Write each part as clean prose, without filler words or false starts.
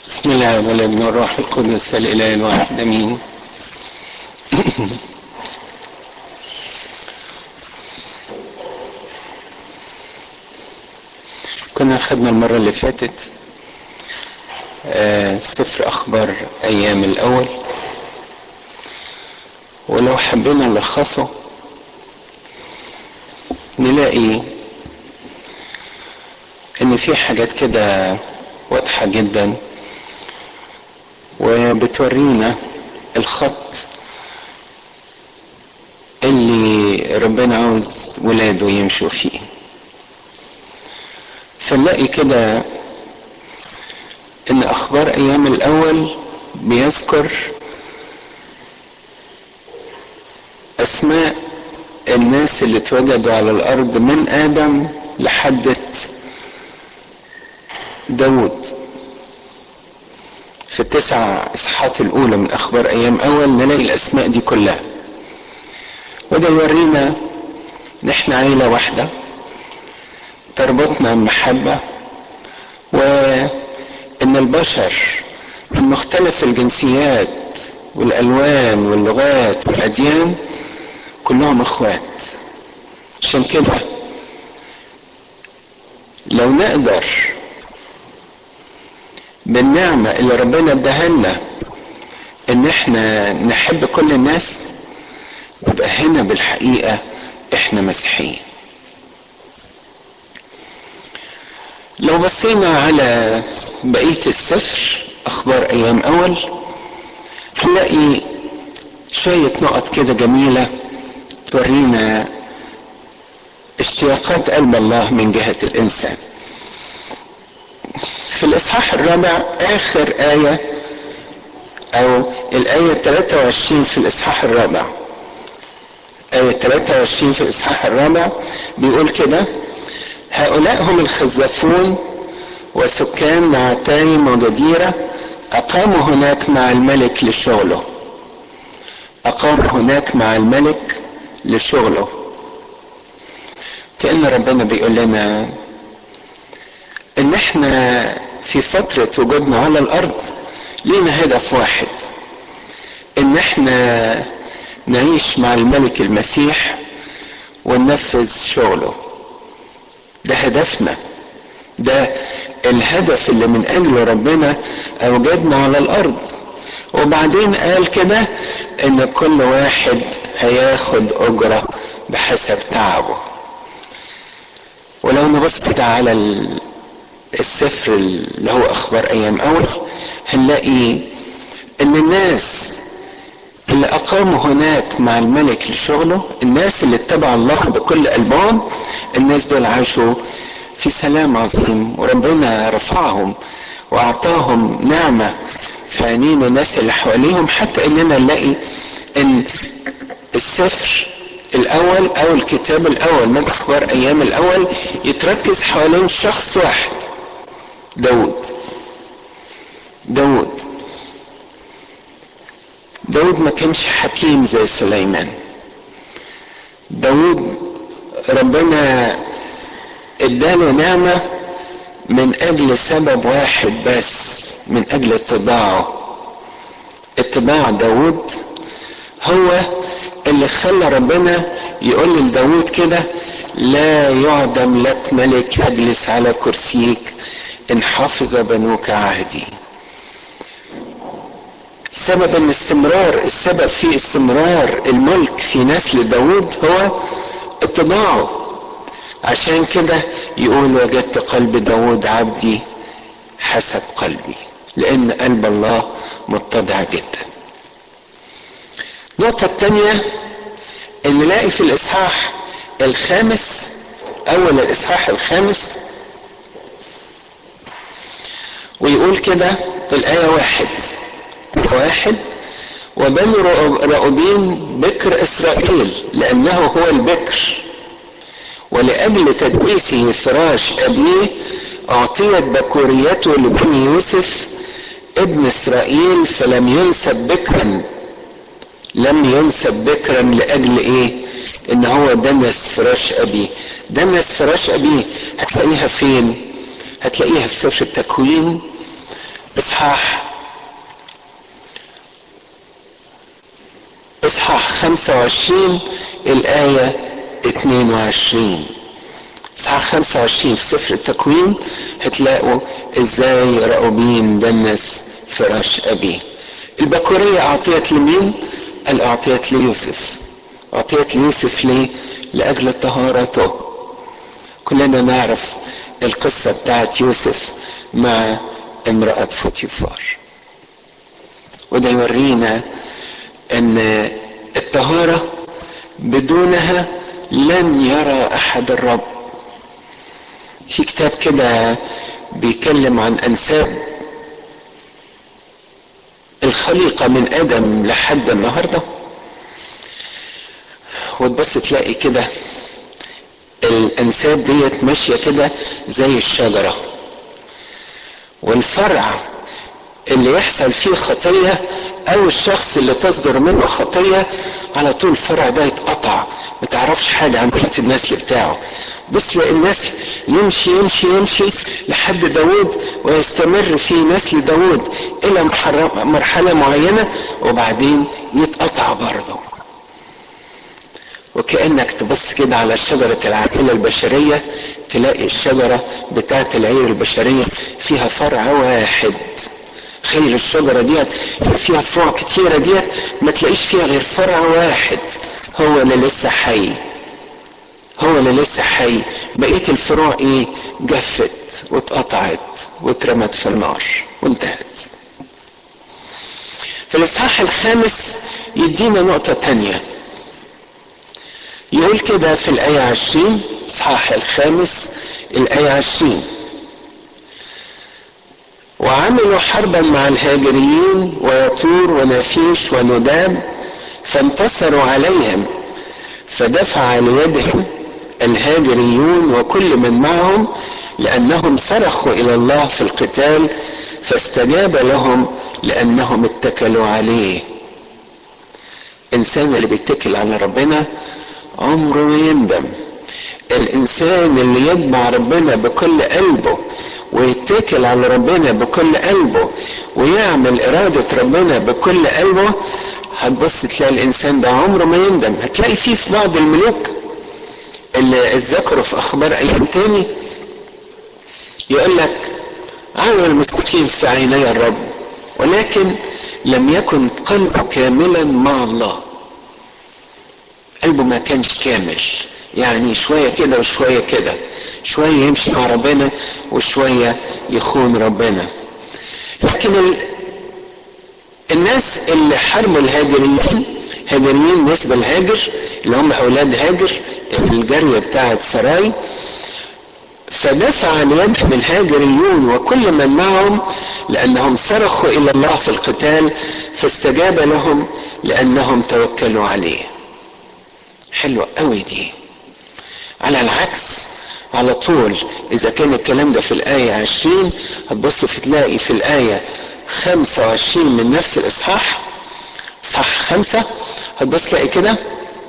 بسم الله والابن والروح القدس الاله الواحد امين. كنا خدنا المرة اللي فاتت سفر اخبار ايام الاول، ولو حبينا نلخصه نلاقي ان في حاجات كده واضحة جدا وبتورينا الخط اللي ربنا عاوز ولاده يمشوا فيه. فنلاقي كده ان اخبار ايام الاول بيذكر اسماء الناس اللي اتوجدوا على الارض من ادم لحد داود. في التسع اصحاحات الاولى من اخبار ايام اول نلاقي الاسماء دي كلها، وده يورينا ان احنا عيلة واحدة تربطنا محبة، وان البشر من مختلف الجنسيات والالوان واللغات والاديان كلهم اخوات. عشان كده لو نقدر بالنعمة اللي ربنا اداها لنا ان احنا نحب كل الناس، يبقى هنا بالحقيقة احنا مسيحيين. لو بصينا على بقية السفر اخبار ايام اول هنلاقي شوية نقط كده جميلة تورينا اشتياقات قلب الله من جهة الانسان. في الاصحاح الرابع اخر آية او الآية 23 في الاصحاح الرابع، آية 23 في الاصحاح الرابع بيقول كده: هؤلاء هم الخزافون وسكان نعتايم وجديرة، أقاموا هناك مع الملك لشغله. أقاموا هناك مع الملك لشغله. كأن ربنا بيقول لنا إن إحنا في فترة وجودنا على الأرض لينا هدف واحد، إن إحنا نعيش مع الملك المسيح وننفذ شغله. ده هدفنا، ده الهدف اللي من اجله ربنا اوجدنا على الارض. وبعدين قال كده ان كل واحد هياخد اجرة بحسب تعبه. ولو نبص كده على السفر اللي هو اخبار ايام اول هنلاقي ان الناس اللي اقاموا هناك مع الملك لشغله، الناس اللي اتبعوا الله بكل قلبهم، الناس دول عاشوا في سلام عظيم، وربنا رفعهم واعطاهم نعمة في عينين الناس اللي حواليهم، حتى اننا نلاقي ان السفر الاول او الكتاب الاول من اخبار ايام الاول يتركز حوالين شخص واحد، داود ما كانش حكيم زي سليمان. داود ربنا اداله نعمة من اجل سبب واحد بس، من اجل اتباع داود هو اللي خلى ربنا يقول لداود كده: لا يعدم لك ملك يجلس على كرسيك ان حفظ بنوك عهدي. السبب في استمرار الملك في نسل داود هو اتباعه. عشان كده يقول: وجدت قلب داود عبدي حسب قلبي، لان قلب الله متضع جدا. النقطة الثانية اللي نلاقي في الاصحاح الخامس، اول الاصحاح الخامس، ويقول كده الآية 1: وبنو رأوبين بكر إسرائيل لأنه هو البكر، ولأجل تدبيسه فراش أبيه أعطيت بكوريته لبني يوسف ابن إسرائيل، فلم ينسب بكرا لأجل إيه؟ إن هو دنس فراش أبيه. هتلاقيها فين؟ هتلاقيها في سفر التكوين اصحاح 25 الآية 22. اصحاح 25 في سفر التكوين هتلاقوا ازاي راؤوبين دنس فراش ابيه. البكورية اعطيت لمين؟ قال اعطيت ليوسف. اعطيت ليوسف ليه؟ لاجل طهارته. كلنا نعرف القصة بتاعت يوسف مع امرأة فوتيفار، وده يورينا ان الطهارة بدونها لن يرى احد الرب. في كتاب كده بيتكلم عن انساب الخليقة من ادم لحد النهاردة، وتبص تلاقي كده الانساب ديت ماشية كده زي الشجرة، والفرع اللي يحصل فيه خطية او الشخص اللي تصدر منه خطية على طول الفرع ده يتقطع، ما تعرفش حاجة عن بقية النسل بتاعه. بص تلاقي النسل يمشي يمشي يمشي لحد داود، ويستمر في نسل داود الى مرحلة معينة وبعدين يتقطع برضه. وكأنك تبص كده على شجرة العائلة البشرية تلاقي الشجرة بتاعت العيلة البشرية فيها فرع واحد. خيل الشجرة ديت فيها فروع كتيرة ديت ما تلاقيش فيها غير فرع واحد هو اللي لسه حي، هو اللي لسه حي. بقية الفروع ايه؟ جفت واتقطعت واترمت في النار وانتهت. في الاصحاح الخامس يدينا نقطة تانية، يقول كده في الآية 20، الاصحاح الخامس الآية 20: وعملوا حربا مع الهاجريين ويطور ونافيش ونداب فانتصروا عليهم، فدفع ليدهم الهاجريون وكل من معهم لأنهم صرخوا إلى الله في القتال فاستجاب لهم لأنهم اتكلوا عليه. الإنسان اللي بيتكل على ربنا عمره ما يندم. الإنسان اللي يتبع ربنا بكل قلبه ويتكل على ربنا بكل قلبه ويعمل إرادة ربنا بكل قلبه، هتبص تلاقي الإنسان ده عمره ما يندم. هتلاقي فيه في بعض الملوك اللي اتذكروا في أخبار أيام تاني يقول لك عمل المستقيم في عيني الرب ولكن لم يكن قلبه كاملا مع الله. قلبه ما كانش كامل، يعني شوية كده وشوية كده، شوية يمشي مع ربنا وشوية يخون ربنا. لكن الناس اللي حرموا الهاجريين، هاجريين نسبة الهاجر اللي هم أولاد هاجر الجارية بتاعت سراي، فدفع ليدهم الهاجريون وكل من معهم لأنهم صرخوا إلى الله في القتال فاستجاب لهم لأنهم توكلوا عليه. حلوة قوي دي. على العكس على طول إذا كان الكلام ده في الآية 20 هتبص تلاقي في الآية 25 من نفس الإصحاح، إصحاح 5، هتبص تلاقي كده: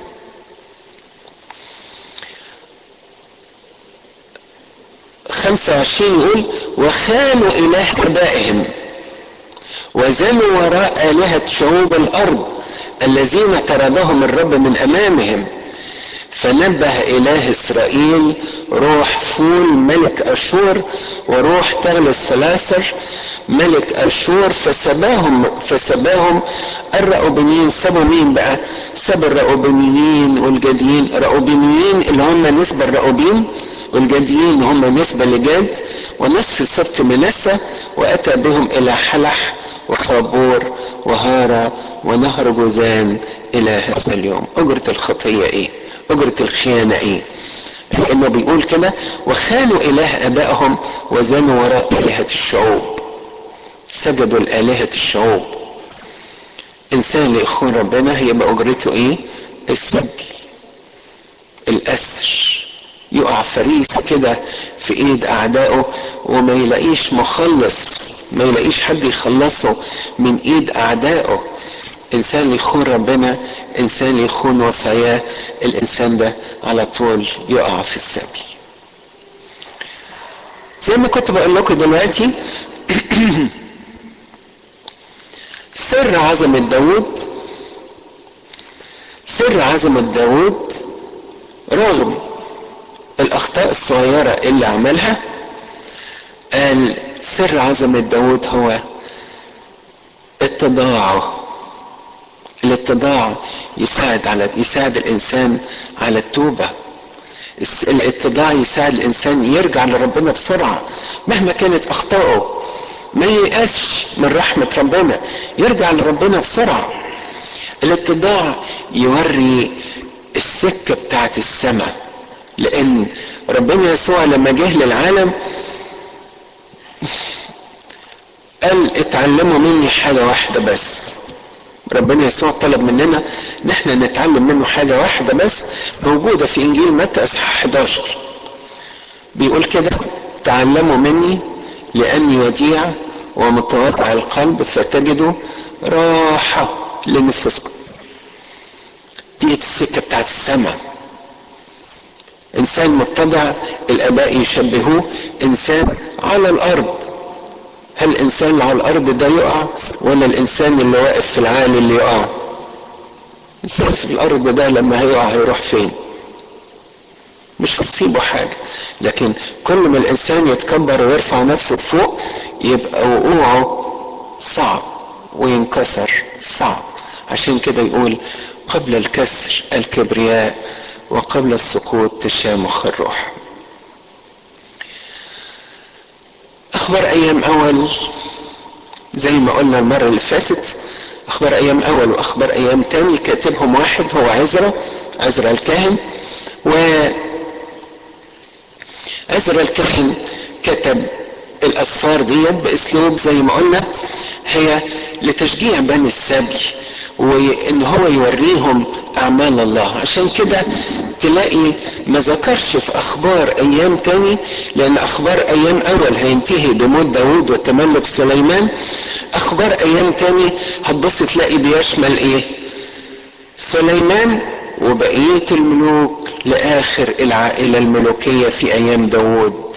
يقول وخانوا إله آبائهم وزنوا وراء آلهة شعوب الأرض الذين طردهم الرب من أمامهم، فنبه إله إسرائيل روح فول ملك أشور وروح تغلس فلاسر ملك أشور فسباهم الرأوبينيين. سبوا مين بقى؟ سبوا الرأوبينيين والجديين. رأوبينيين اللي هم نسبة الرأوبين، والجديين هم نسبة لجاد، ونصف سبط منسى، وأتى بهم إلى حلح وخابور وهارة ونهر جوزان إلى هذا اليوم. أجرة الخطية إيه؟ أجرة الخيانة إيه؟ لأنه بيقول كده وخانوا إله آبائهم وزنوا وراء آلهة الشعوب، سجدوا لآلهة الشعوب. إنسان اللي يخون ربنا هيبقى أجرته إيه؟ السجن، الأسر، يقع فريسة كده في ايد اعدائه وما يلاقيش مخلص، ما يلاقيش حد يخلصه من ايد اعدائه. انسان اللي يخون ربنا، انسان اللي يخون وصاياه، الانسان ده على طول يقع في السبي. زي ما كنت بقول لكم دلوقتي سر عظمة داود، سر عظمة داود رغم الاخطاء الصغيرة اللي عملها، قال سر عظمة داود هو اتضاعه. الاتضاع يساعد الانسان على التوبة. الاتضاع يساعد الانسان يرجع لربنا بسرعة مهما كانت اخطائه، ما ييأسش من رحمة ربنا، يرجع لربنا بسرعة. الاتضاع يوري السكة بتاعت السماء، لان ربنا يسوع لما جه للعالم قال اتعلموا مني حاجة واحدة بس. ربنا يسوع طلب مننا ان احنا نتعلم منه حاجة واحدة بس، موجودة في انجيل متى اصحاح 11. بيقول كده: تعلموا مني لاني وديع ومتواضع القلب فتجدوا راحة لنفسكم. دي السكة بتاعت السماء. انسان متضع الاباء يشبهوه انسان على الارض. هل الانسان اللي على الارض ده يقع، ولا الانسان اللي واقف في العالي اللي يقع؟ الانسان في الارض ده لما هيقع هيروح فين؟ مش هتصيبه حاجة. لكن كل ما الانسان يتكبر ويرفع نفسه فوق يبقى وقوعه صعب وينكسر صعب. عشان كده يقول: قبل الكسر الكبرياء وقبل السقوط تشامخ الروح. اخبار ايام اول زي ما قلنا المرة اللي فاتت، اخبار ايام اول واخبار ايام تاني كاتبهم واحد هو عزرا الكاهن. عزرا الكاهن كتب الاسفار ديت باسلوب زي ما قلنا هي لتشجيع بني السبي، وان هو يوريهم اعمال الله. عشان كده تلاقي ما ذكرش في اخبار ايام تاني، لان اخبار ايام اول هينتهي بموت داود وتملك سليمان. اخبار ايام تاني هتبص تلاقي بيشمل ايه؟ سليمان وبقية الملوك لاخر العائلة الملوكية في ايام داود.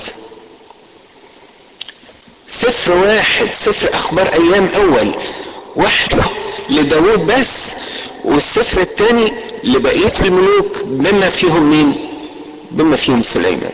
سفر واحد، سفر اخبار ايام اول واحدة لداود بس، والسفر الثاني لبقية الملوك بما فيهم مين؟ بما فيهم سليمان.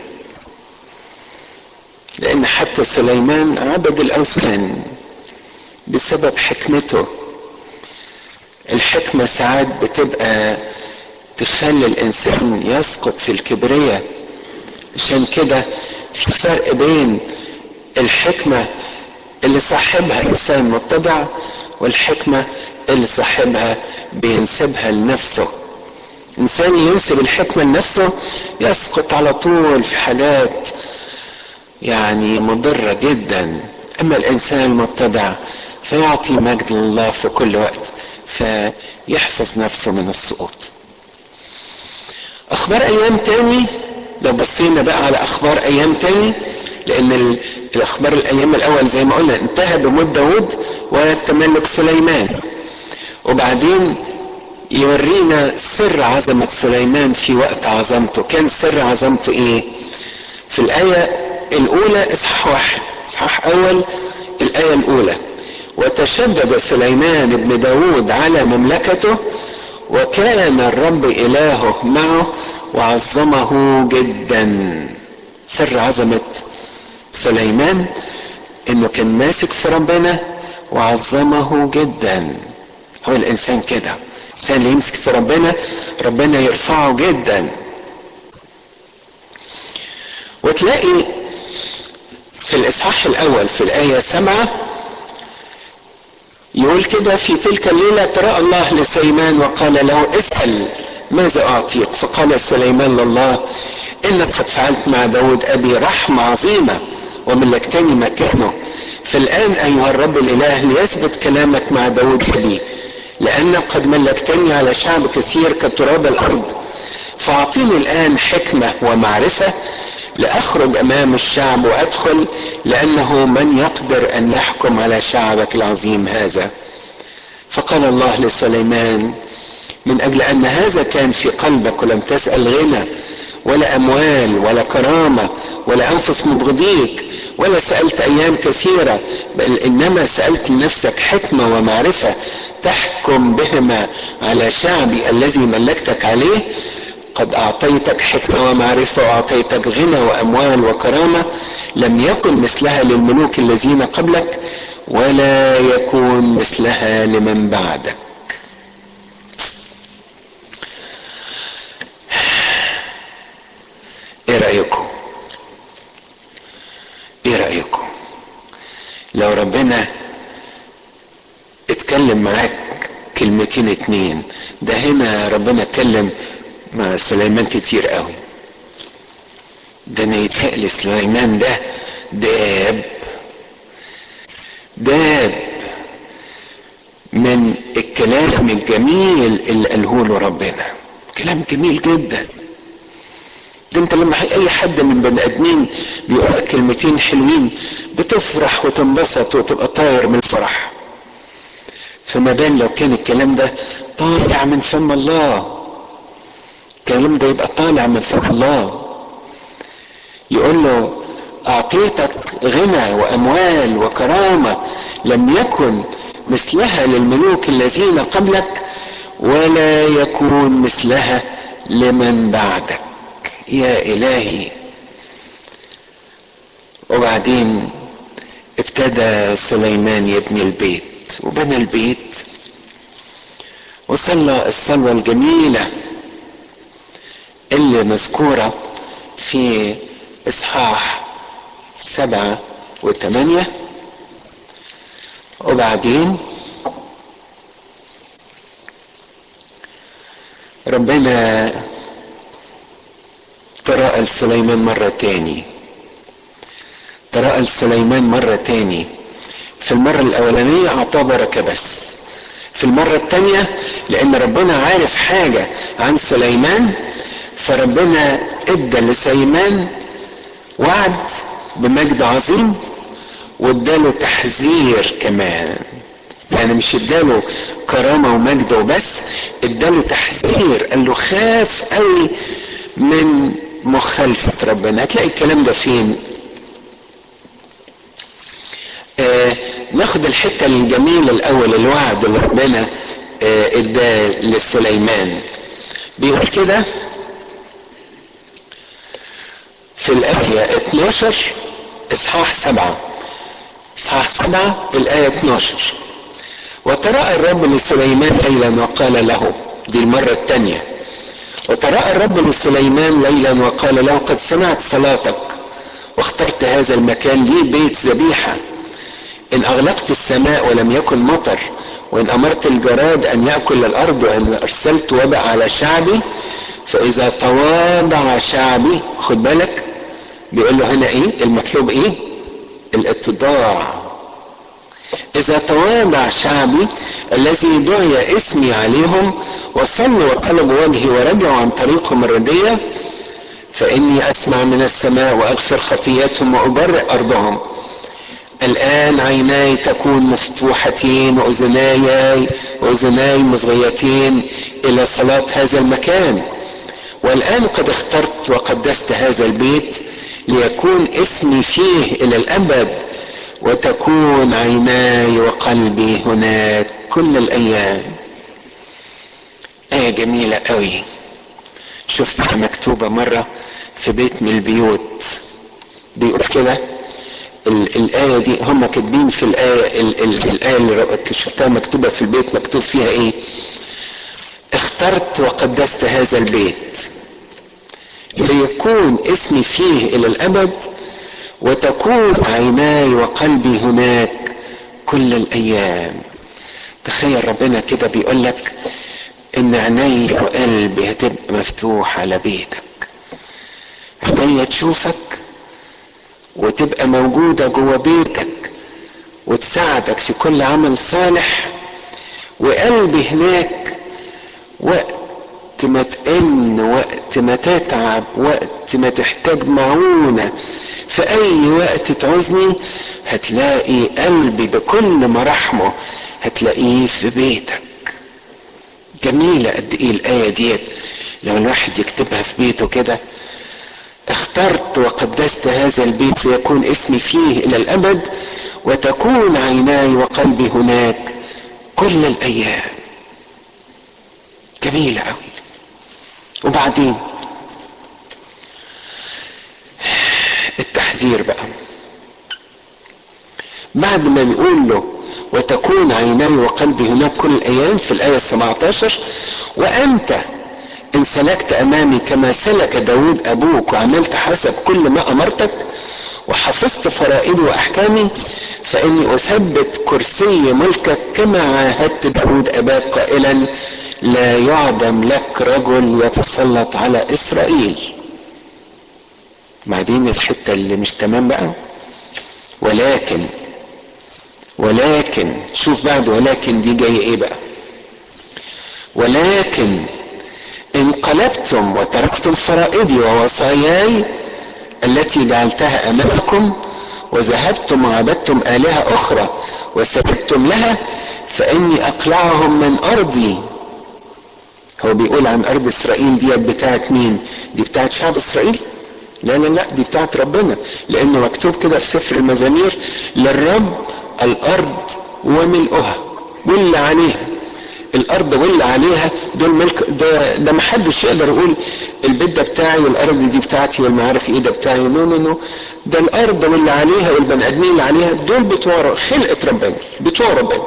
لان حتى سليمان عبد الاوثان بسبب حكمته. الحكمة ساعات بتبقى تخلي الانسان يسقط في الكبرياء. عشان كده في فرق بين الحكمة اللي صاحبها انسان متضع والحكمة اللي صاحبها بينسبها لنفسه. انسان ينسب الحكمة لنفسه يسقط على طول في حاجات يعني مضرة جدا. اما الانسان المتضع فيعطي مجد لله في كل وقت، فيحفظ نفسه من السقوط. اخبار ايام تاني، لو بصينا بقى على اخبار ايام تاني، لان الاخبار الايام الاول زي ما قلنا انتهى بموت داود وتملك سليمان، وبعدين يورينا سر عظمة سليمان في وقت عظمته. كان سر عظمته ايه؟ في الآية الأولى إصحاح أول الآية الأولى: وتشدد سليمان ابن داود على مملكته وكان الرب إلهه معه وعظمه جدا. سر عظمة سليمان انه كان ماسك في ربنا وعظمه جدا. هو الانسان كده، الانسان اللي يمسك في ربنا يرفعه جدا. وتلاقي في الاصحاح الاول في الايه 7 يقول كده: في تلك الليله تراءى الله لسليمان وقال له: اسال ماذا اعطيك؟ فقال سليمان لله: انك قد فعلت مع داود ابي رحمه عظيمه وملكتني مكانه، فالان ايها الرب الاله ليثبت كلامك مع داود ابي، لانك قد ملكتني على شعب كثير كتراب الارض، فاعطيني الان حكمه ومعرفه لاخرج امام الشعب وادخل، لانه من يقدر ان يحكم على شعبك العظيم هذا. فقال الله لسليمان: من اجل ان هذا كان في قلبك ولم تسأل غنى ولا اموال ولا كرامة ولا انفس مبغضيك ولا سألت أيام كثيرة، بل إنما سألت لنفسك حكمة ومعرفة تحكم بهما على شعبي الذي ملكتك عليه. قد أعطيتك حكمة ومعرفة، وأعطيتك غنى وأموال وكرامة لم يكن مثلها للملوك الذين قبلك، ولا يكون مثلها لمن بعدك. ايه رأيكم؟ ايه رأيكم لو ربنا اتكلم معاك كلمتين اتنين؟ ده هنا ربنا اتكلم مع سليمان كتير قوي. ده انا يتهيألي سليمان ده داب من الكلام الجميل اللي قاله له ربنا. كلام جميل جدا. ده انت لما اي حد من بني ادمين بيقول لك كلمتين حلوين بتفرح وتنبسط وتبقى طاير من الفرح. فما بال لو كان الكلام ده طالع من فم الله، الكلام ده يبقى طالع من فم الله. يقول له اعطيتك غنى واموال وكرامة لم يكن مثلها للملوك الذين قبلك، ولا يكون مثلها لمن بعدك. يا الهي. وبعدين ابتدى سليمان يبني البيت، وبنى البيت وصلى الصلوة الجميلة اللي مذكورة في اصحاح 7 و8. وبعدين ربنا تراءى لسليمان مرة تاني. في المرة الاولانية اعطاه بركة بس. في المرة التانية لان ربنا عارف حاجة عن سليمان، فربنا ادى لسليمان وعد بمجد عظيم، واداله تحذير كمان. يعني مش اداله كرامة ومجد وبس، اداله تحذير. قال له خاف قوي من مخالفة ربنا. هتلاقي الكلام ده فين؟ ناخد الحتة الجميلة الاول، الوعد اللي ربنا اداه لسليمان. بيقول كده في الآية 12 اصحاح 7 الآية 12: وتراءى الرب لسليمان ليلا وقال له، دي المرة الثانية، وتراءى الرب لسليمان ليلا وقال له: قد سمعت صلاتك واخترت هذا المكان لي بيت ذبيحة. إن أغلقت السماء ولم يكن مطر، وإن أمرت الجراد أن يأكل الأرض، وإن أرسلت وباء على شعبي، فإذا تواضع شعبي، خد بالك بيقول له هنا إيه المطلوب؟ إيه؟ الاتضاع. إذا تواضع شعبي الذي دعي اسمي عليهم وصلوا وطلبوا وجهي ورجعوا عن طريقهم الردية، فإني أسمع من السماء وأغفر خطيئتهم وأبرئ أرضهم. الآن عيناي تكون مفتوحتين وأذناي مصغيتين إلى صلاة هذا المكان. والآن قد اخترت وقدست هذا البيت ليكون اسمي فيه إلى الأبد، وتكون عيناي وقلبي هناك كل الأيام. آية جميلة قوي، شفتها مكتوبة مرة في بيت من البيوت. بيقول كده الآية دي، هم كاتبين في الآية اللي شفتها مكتوبة في البيت، مكتوب فيها إيه؟ اخترت وقدست هذا البيت ليكون اسمي فيه إلى الأبد، وتكون عيناي وقلبي هناك كل الأيام. تخيل ربنا كده بيقول لك إن عيني وقلبي هتبقى مفتوح على بيتك. عيني تشوفك وتبقى موجودة جوه بيتك وتساعدك في كل عمل صالح، وقلبي هناك وقت ما تئن، وقت ما تتعب، وقت ما تحتاج معونة، في اي وقت تعوزني هتلاقي قلبي بكل مراحمه هتلاقيه في بيتك. جميلة قد ايه الآية ديت لو الواحد يكتبها في بيته كده. اخترت وقدست هذا البيت ليكون اسمي فيه الى الابد، وتكون عيناي وقلبي هناك كل الايام. جميلة قوي. وبعدين التحذير بقى، بعد ما بيقول له وتكون عيناي وقلبي هناك كل الايام في الايه 17، وانت ان سلكت امامي كما سلك داود ابوك وعملت حسب كل ما امرتك وحفظت فرائضي واحكامي، فاني اثبت كرسي ملكك كما عاهدت داود اباك قائلا لا يعدم لك رجل يتسلط على اسرائيل. بعدين الحته اللي مش تمام بقى، ولكن شوف بعد ولكن دي جايه ايه بقى، ولكن انقلبتم وتركتم فرائضي ووصاياي التي جعلتها امامكم وذهبتم وعبدتم آلهة اخرى وسجدتم لها فاني اقلعهم من ارضي. هو بيقول عن ارض اسرائيل دي بتاعت مين؟ دي بتاعت شعب اسرائيل؟ لا دي بتاعت ربنا، لانه مكتوب كده في سفر المزامير للرب الارض وملؤها واللي عليها. الارض واللي عليها دول ملك، ده محدش يقدر يقول البيت ده بتاعي والارض دي بتاعتي والمعارف ايه ده بتاعي. نو، ده الارض واللي عليها والبني ادمين اللي عليها دول بتوع خلقة ربنا، بتوع ربنا.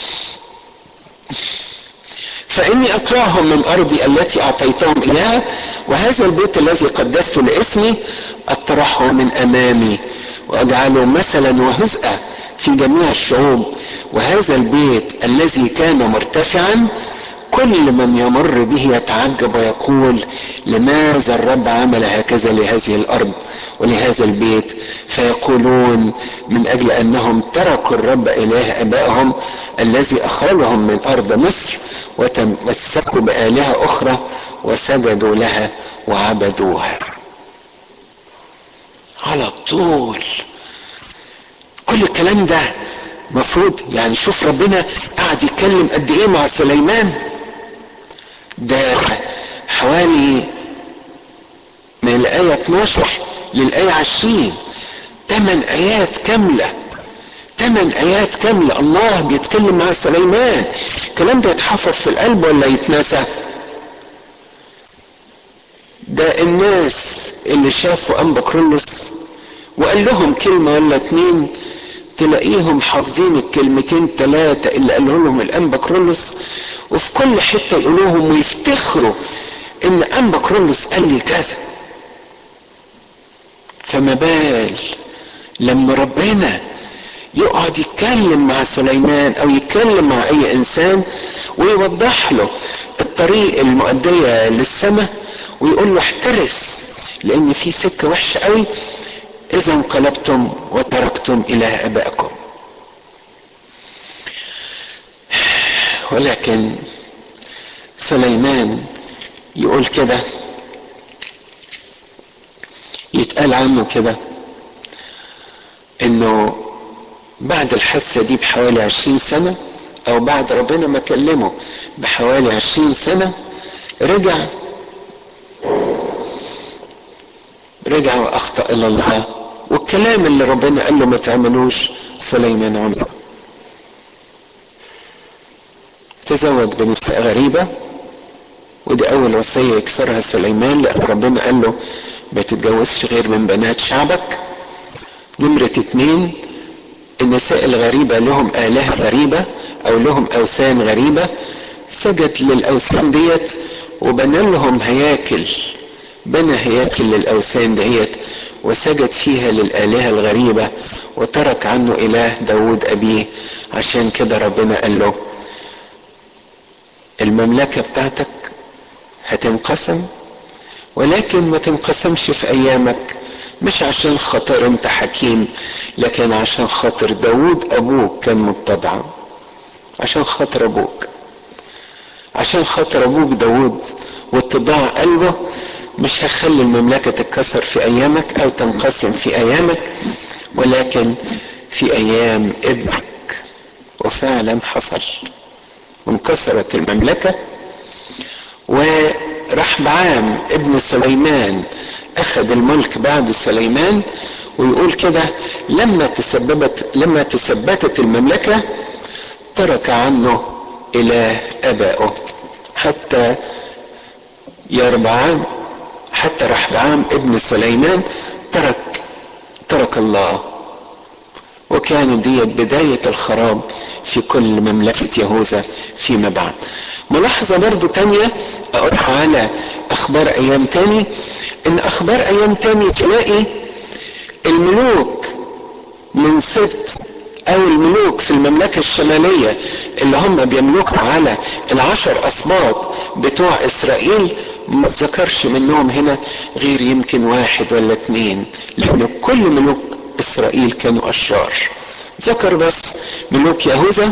فاني اقلعهم من ارضي التي اعطيتهم اياها، وهذا البيت الذي قدسته لاسمي اطرحه من امامي واجعله مثلا وهزءا في جميع الشعوب. وهذا البيت الذي كان مرتفعا كل من يمر به يتعجب ويقول لماذا الرب عمل هكذا لهذه الارض ولهذا البيت، فيقولون من اجل انهم تركوا الرب اله ابائهم الذي اخرجهم من ارض مصر وتمسكوا بآلهة اخرى وسجدوا لها وعبدوها. على طول كل الكلام ده مفروض يعني. شوف ربنا قاعد يتكلم قد ايه مع سليمان، ده حوالي من الآية 12 للآية 20 8 آيات كاملة، 8 آيات كاملة الله بيتكلم مع سليمان. الكلام ده يتحفظ في القلب ولا يتنسى؟ ده الناس اللي شافوا أنبا كرولوس وقال لهم كلمة ولا اتنين تلاقيهم حافظين الكلمتين 3 اللي قاله لهم الأنبا كرولوس، وفي كل حتة يقولوهم ويفتخروا ان أنبا كرولوس قال لي كذا. فما بال لما ربنا يقعد يتكلم مع سليمان او يتكلم مع اي انسان ويوضح له الطريق المؤدية للسماء ويقول له احترس لان في سكة وحشة قوي اذا انقلبتم وتركتم اله ابائكم. ولكن سليمان يقول كده، يتقال عنه كده انه بعد الحادثة دي بحوالي 20 سنة او بعد ربنا ما كلمه بحوالي 20 سنة رجع واخطأ الى الله، والكلام اللي ربنا قال له ما تعملوش سليمان عمله. تزوج بنساء غريبة، ودي اول وصية يكسرها سليمان لان ربنا قال له ما تتجوزش غير من بنات شعبك. نمرة 2 النساء الغريبة لهم آلهة غريبة او لهم اوثان غريبة، سجد للاوثان ديت وبنى لهم هياكل، بنى هياكل للاوثان ديت وسجد فيها للآلهة الغريبة وترك عنه اله داود ابيه. عشان كده ربنا قال له المملكة بتاعتك هتنقسم، ولكن ما تنقسمش في ايامك، مش عشان خاطر انت حكيم لكن عشان خاطر داود ابوك كان متضع، عشان خاطر ابوك داود واتضاع قلبه مش هخلي المملكة تتكسر في ايامك او تنقسم في ايامك ولكن في ايام ابنك. وفعلا حصل وانكسرت المملكة، ورحبعام ابن سليمان اخذ الملك بعد سليمان، ويقول كده لما تثبتت المملكة ترك عنه اله ابائه حتى يربعام، حتى رحبعام ابن سليمان ترك الله. وكانت دي بداية الخراب في كل مملكة يهوذا فيما بعد. ملاحظة برضو تانية اقولها على اخبار ايام تاني، ان اخبار ايام تاني تلاقي الملوك من سبط او الملوك في المملكة الشمالية اللي هم بيملكوا على 10 اسباط بتوع اسرائيل، ما ذكرش منهم هنا غير يمكن 1 ولا 2، لان كل ملوك اسرائيل كانوا اشرار. ذكر بس ملوك يهوذا،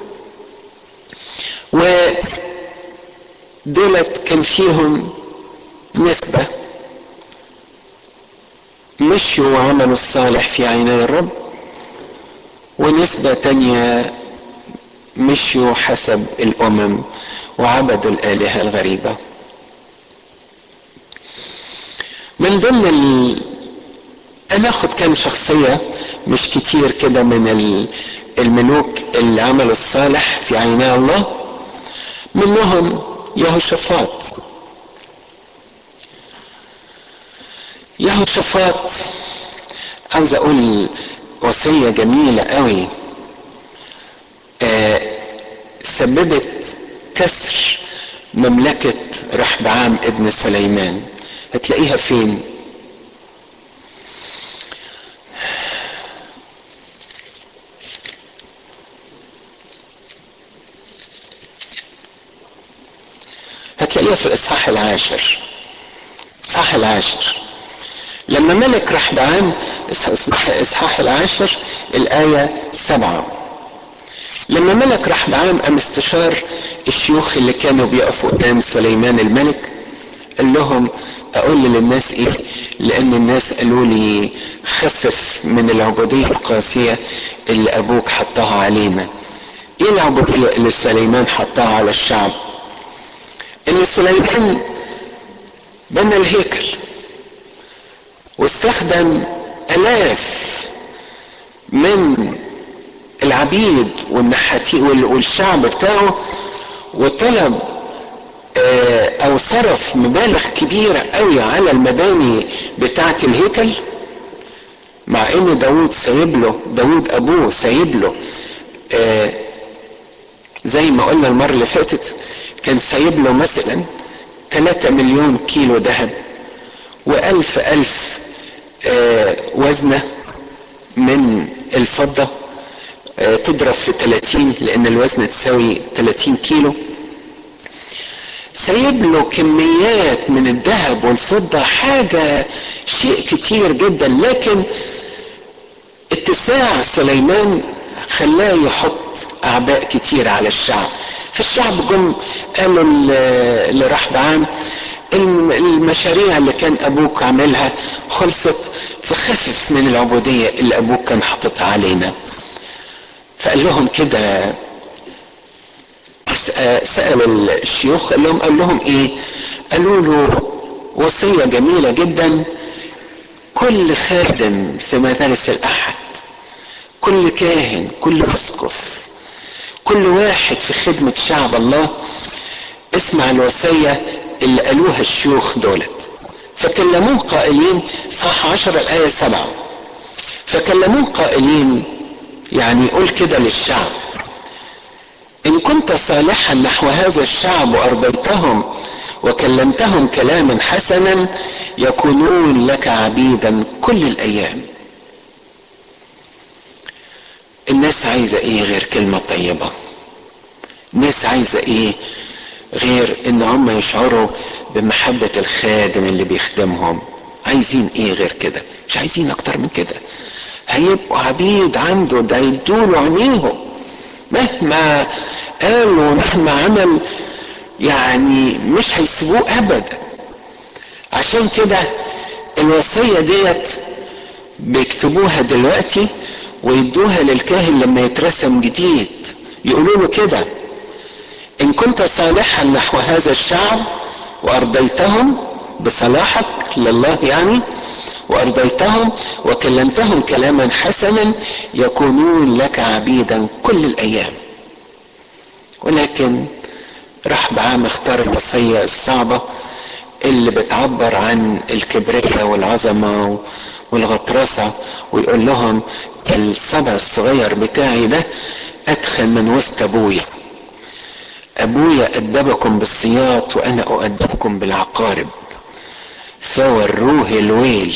ودولت كان فيهم نسبة مشوا وعملوا الصالح في عيني الرب، ونسبة تانية مشوا حسب الامم وعبدوا الالهة الغريبة. من ضمن هناخد كام شخصية مش كتير كده من الملوك اللي عملوا الصالح في عيني الله. منهم يهوشافاط. عاوز اقول وصية جميلة قوي سببت كسر مملكة رحبعام ابن سليمان. هتلاقيها فين؟ هتلاقيها في الاصحاح العاشر. لما ملك رحبعام، اصحاح العاشر الآية 7. لما ملك رحبعام قام استشار الشيوخ اللي كانوا بيقفوا قدام سليمان الملك، قال لهم اقول للناس ايه؟ لان الناس قالوا لي خفف من العبودية القاسية اللي ابوك حطها علينا. ايه العبودية اللي سليمان حطها على الشعب؟ ان سليمان بنى الهيكل واستخدم الاف من العبيد والنحاتين والشعب بتاعه، وطلب او صرف مبالغ كبيرة قوي على المباني بتاعة الهيكل، مع ان داود ابوه سايب له زي ما قلنا المرة اللي فاتت، كان سايب له مثلا 3 مليون كيلو ذهب و1000 وزنة من الفضة، تضرب في 30 لان الوزن تساوي 30 كيلو. سايب له كميات من الذهب والفضة، حاجة شيء كتير جدا. لكن اتساع سليمان خلاه يحط اعباء كتير على الشعب. فالشعب جم قالوا لرحبعام المشاريع اللي كان ابوك عاملها خلصت، فخفف من العبودية اللي ابوك كان حاططها علينا. فقال لهم كده، سأل الشيوخ قال لهم ايه؟ قالوا له وصية جميلة جدا، كل خادم في مدارس الاحد، كل كاهن، كل اسقف، كل واحد في خدمة شعب الله، اسمع الوصية اللي قالوها الشيوخ دولت. فكلموه قائلين، صح 10 الآية 7، فكلموه قائلين، يعني يقول كده للشعب: إن كنت صالحا نحو هذا الشعب وأرضيتهم وكلمتهم كلاما حسنا يكونون لك عبيدا كل الأيام. الناس عايزة ايه غير كلمة طيبة؟ الناس عايزة ايه غير ان هم يشعروا بمحبة الخادم اللي بيخدمهم؟ عايزين ايه غير كده؟ مش عايزين اكتر من كده. هيبقوا عبيد عنده، ده يدوله عينيهم مهما قالوا مهما عمل، يعني مش هيسيبوه ابدا. عشان كده الوصية ديت بيكتبوها دلوقتي ويدوها للكاهن لما يترسم جديد، يقولوا له كده: ان كنت صالحا نحو هذا الشعب وارضيتهم بصلاحك لله يعني، وارضيتهم وكلمتهم كلاما حسنا يكونون لك عبيدا كل الايام. ولكن رحبعام اختار الوصية الصعبة اللي بتعبر عن الكبرياء والعظمة والغطرسة، ويقول لهم الصبع الصغير بتاعي ده ادخل من وسط ابويا، ابويا ادبكم بالسياط وانا اؤدبكم بالعقارب. فوروه الويل.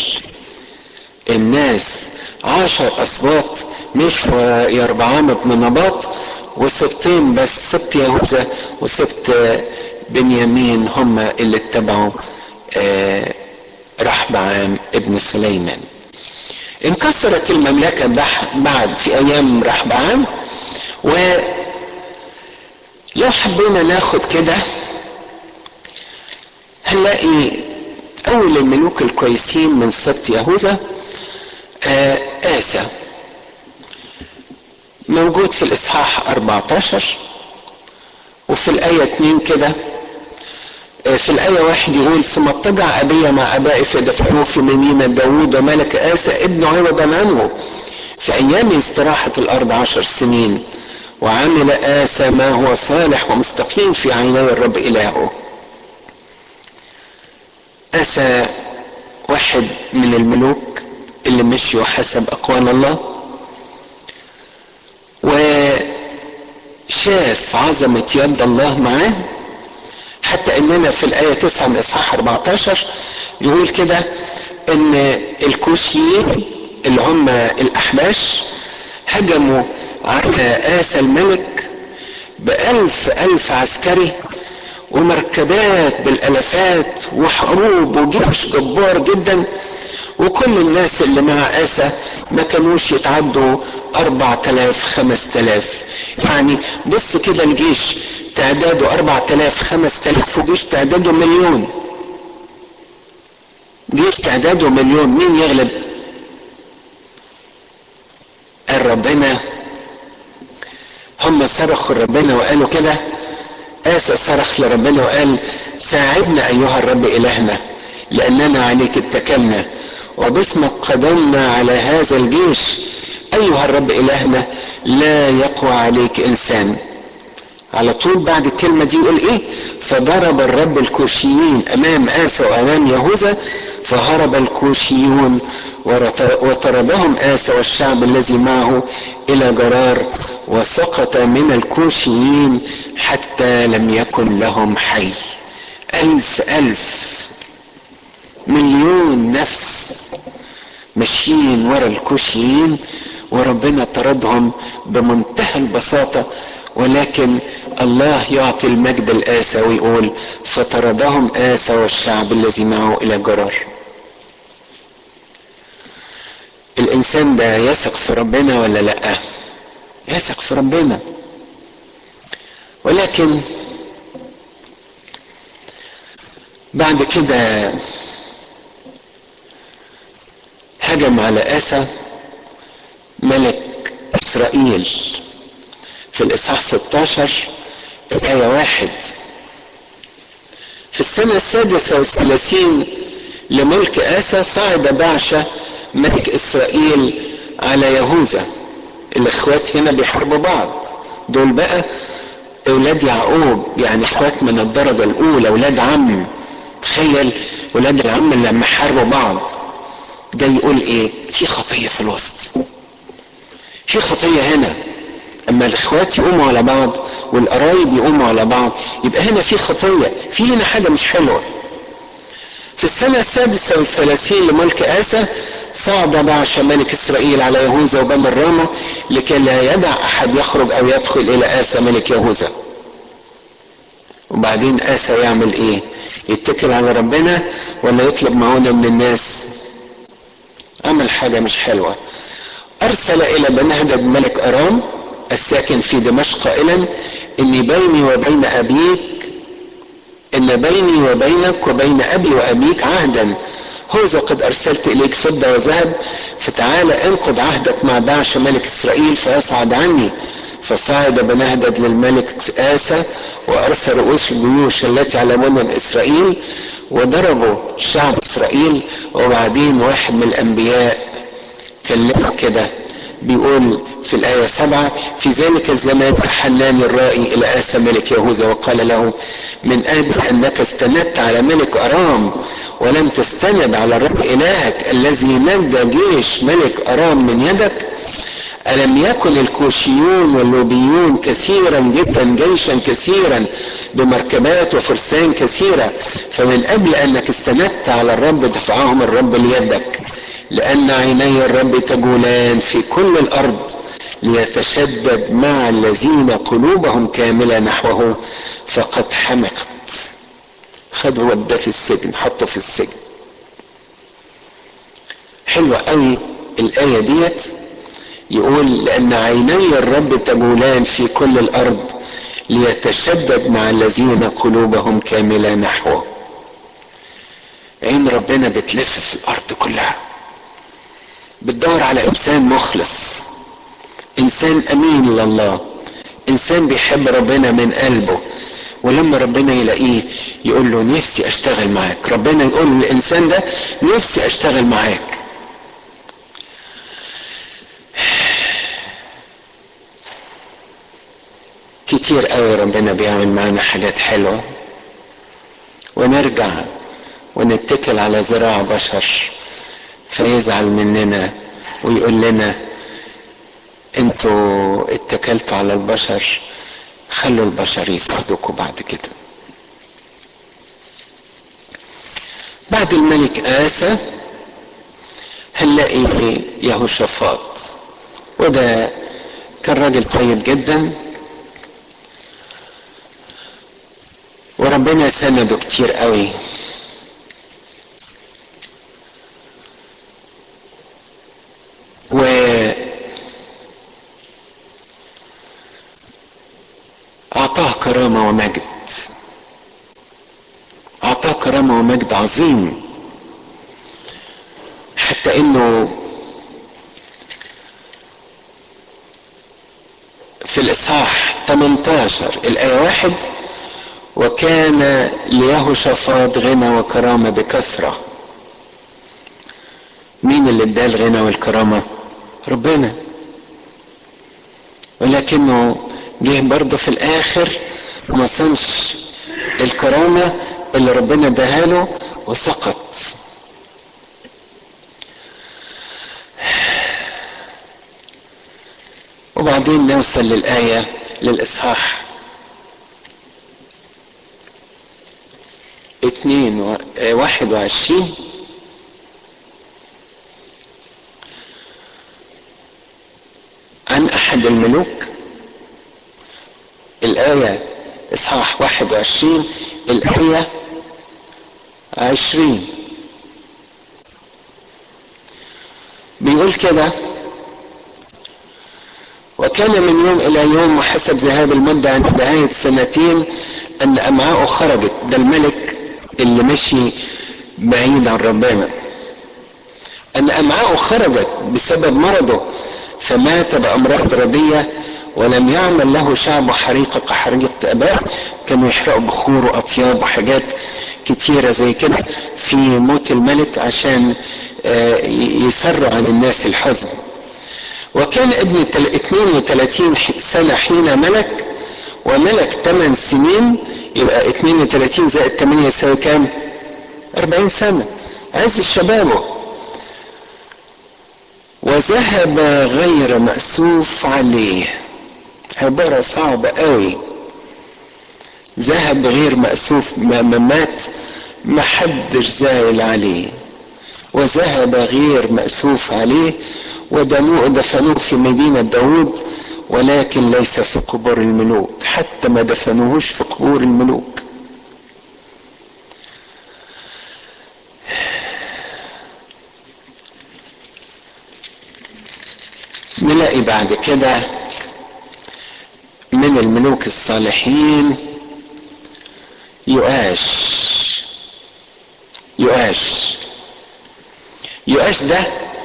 الناس 10 اسباط مش يربعام بن نباط وسبطين بس، سبط يهوذا وسبط بنيامين هم اللي اتبعوا رحبعام ابن سليمان. انكسرت المملكة بعد في ايام رحبعام. ولو حبينا ناخد كده هنلاقي اول الملوك الكويسين من سبط يهوذا آسى، موجود في الاصحاح 14 وفي الآية 2 كده. في الآية 1 يقول: ثم اضطجع أبي مع أبائي فدفنوه في مدينة داود وملك آسى ابن عوضا عنه في أيام استراحة الأرض 10 سنين، وعمل آسى ما هو صالح ومستقيم في عيني الرب إلهه. آسى واحد من الملوك اللي مشوا حسب أقوال الله، وشاف عظمة يد الله معاه، حتى اننا في الآية 9 من اصحاح 14 يقول كده ان الكوشيين اللي هم الاحباش هجموا على آسى الملك ب1000 عسكري ومركبات بالالافات وحروب وجيش جبار جدا، وكل الناس اللي مع آسى ما كانوش يتعدوا 4000 5000. يعني بص كده الجيش تعداده 4000 5000 وجيش تعداده مليون، جيش تعداده مليون، مين يغلب؟ قال ربنا. هم صرخوا لربنا وقالوا كده، آسى صرخ لربنا وقال: ساعدنا ايها الرب الهنا لاننا عليك اتكلنا وباسمك قدمنا على هذا الجيش، ايها الرب الهنا لا يقوى عليك انسان. على طول بعد الكلمة دي يقول ايه؟ فضرب الرب الكوشيين امام آسى وامام يهوذا فهرب الكوشيون وطردهم آسى والشعب الذي معه الى جرار، وسقط من الكوشيين حتى لم يكن لهم حي. 1000 مليون نفس ماشيين ورا الكوشيين، وربنا طردهم بمنتهى البساطة. ولكن الله يعطي المجد لآسى ويقول: فطردهم آسى والشعب الذي معه إلى جرار. الإنسان ده يثق في ربنا ولا لأ؟ يثق في ربنا. ولكن بعد كده هجم على آسى ملك إسرائيل في الإصحاح 16 الآية 1: في السنة 36 لملك آسى صعد باشا ملك إسرائيل على يهوذا. الإخوات هنا بيحاربوا بعض، دول بقى أولاد يعقوب، يعني إخوات من الدرجة الأولى، أولاد عم. تخيل أولاد العم لما حاربوا بعض. ده يقول إيه؟ في خطية في الوسط، في خطية هنا. اما الاخوات يقوموا على بعض والقرايب يقوموا على بعض يبقى هنا في خطية، في هنا حاجة مش حلوة. في السنة 36 لملك آسى صعد باشا ملك إسرائيل على يهوذا وبني الرامة لكي لا يدع أحد يخرج أو يدخل إلى آسى ملك يهوذا. وبعدين آسى يعمل إيه؟ يتكل على ربنا ولا يطلب معونة من الناس؟ عمل حاجة مش حلوة. أرسل إلى بنهدد ملك أرام الساكن في دمشق قائلا: إن بيني وبينك وبين أبي وأبيك عهدا، هوذا قد أرسلت إليك فضة وذهب، فتعال انقض عهدك مع باشا ملك إسرائيل فيصعد عني. فصعد بنهدد للملك آسى وأرسل رؤوس الجيوش التي على مدن إسرائيل وضربوا شعب اسرائيل. وبعدين واحد من الانبياء كلمه كده بيقول في الآية 7: في ذلك الزمان حنان الرائي إلى آسى ملك يهوذا وقال له: من أجل أنك استندت على ملك أرام ولم تستند على الرب إلهك الذي نجى جيش ملك أرام من يدك، ألم يكن الكوشيون واللوبيون كثيرا جدا جيشا كثيرا بمركبات وفرسان كثيرة، فمن أجل أنك استندت على الرب دفعهم الرب ليدك، لأن عيني الرب تجولان في كل الأرض ليتشدد مع الذين قلوبهم كاملة نحوه فقد حمقت. خدوا وداه في السجن، حطوا في السجن. حلوة قوي الآية ديت. يقول: لأن عيني الرب تجولان في كل الأرض ليتشدد مع الذين قلوبهم كاملة نحوه. عين ربنا بتلف في الأرض كلها، بتدور على إنسان مخلص، إنسان أمين لله، إنسان بيحب ربنا من قلبه. ولما ربنا يلاقيه يقول له: نفسي أشتغل معاك. ربنا يقول للإنسان ده: نفسي أشتغل معاك. كتير قوي ربنا بيعمل معنا حاجات حلوة ونرجع ونتكل على ذراع بشر فيزعل مننا ويقول لنا: انتوا اتكلتوا على البشر، خلوا البشر يساعدوكوا بعد كده. بعد الملك آسى هنلاقي يهوشافاط، وده كان راجل طيب جدا وربنا سنده كتير قوي. وأعطاه كرامة ومجد، أعطاه كرامة ومجد عظيم، حتى إنه في الإصحاح 18 الآية 1: وكان ليهوشافاط غنى وكرامة بكثرة. مين اللي اداه الغنى والكرامة؟ ربنا. ولكنه جه برضه في الآخر وما صنش الكرامة اللي ربنا اداها له وسقط. وبعدين نوصل للآية للإصحاح 21: عن أحد الملوك. الآية إصحاح 21 الآية 20 بيقول كده: وكان من يوم إلى يوم وحسب ذهاب المدة عند نهاية سنتين أن أمعاءه خرجت. ده الملك اللي مشي بعيد عن ربنا. أن أمعاءه خرجت بسبب مرضه فمات بأمراض ردية، ولم يعمل له شعب حريقة كحريقة آباء. كانوا يحرقوا بخور وأطياب وحاجات كتيرة زي كده في موت الملك عشان يسرع عن الناس الحزن. وكان ابن 32 سنة حين ملك، وملك 8 سنين. يبقى 32 زائد 8 يساوي كام؟ 40 سنة، عز شبابه. وذهب غير مأسوف عليه. عبارة صعبة قوي. ذهب غير مأسوف، ما مات ما حدش زايل عليه. وذهب غير مأسوف عليه ودفنوه في مدينة داود، ولكن ليس في قبور الملوك. حتى ما دفنوهوش في قبور الملوك. نلاقي بعد كده من الملوك الصالحين يؤاش ده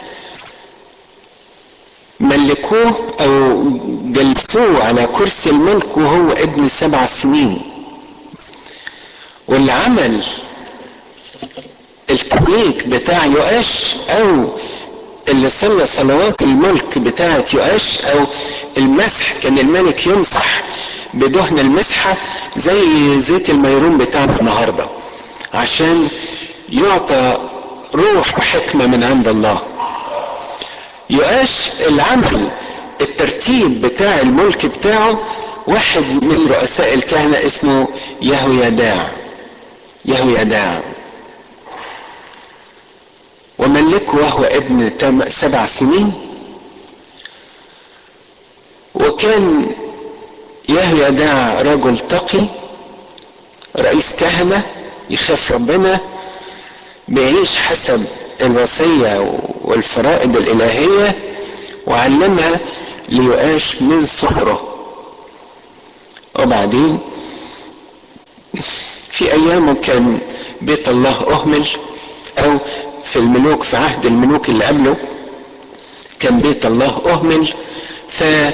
ملكوه او جلسوه على كرسي الملك وهو ابن 7 سنين. واللي عمل التمليك بتاع يؤاش، او اللي صلى صلوات الملك بتاعة يؤاش، او المسح، كان الملك يمسح بدهن المسحة زي زيت الميرون بتاعنا النهاردة عشان يعطى روح وحكمة من عند الله. يؤاش العمل الترتيب بتاع الملك بتاعه واحد من رؤساء الكهنة اسمه يهويداع، وملكه وهو ابن 7 سنين. وكان يهويداع رجل تقي، رئيس كهنة يخاف ربنا، بيعيش حسب الوصية والفرائض الإلهية، وعلمها ليؤاش من صغره. وبعدين في أيامه كان بيت الله أهمل، أو في الملوك، في عهد الملوك اللي قبله كان بيت الله أهمل. فجه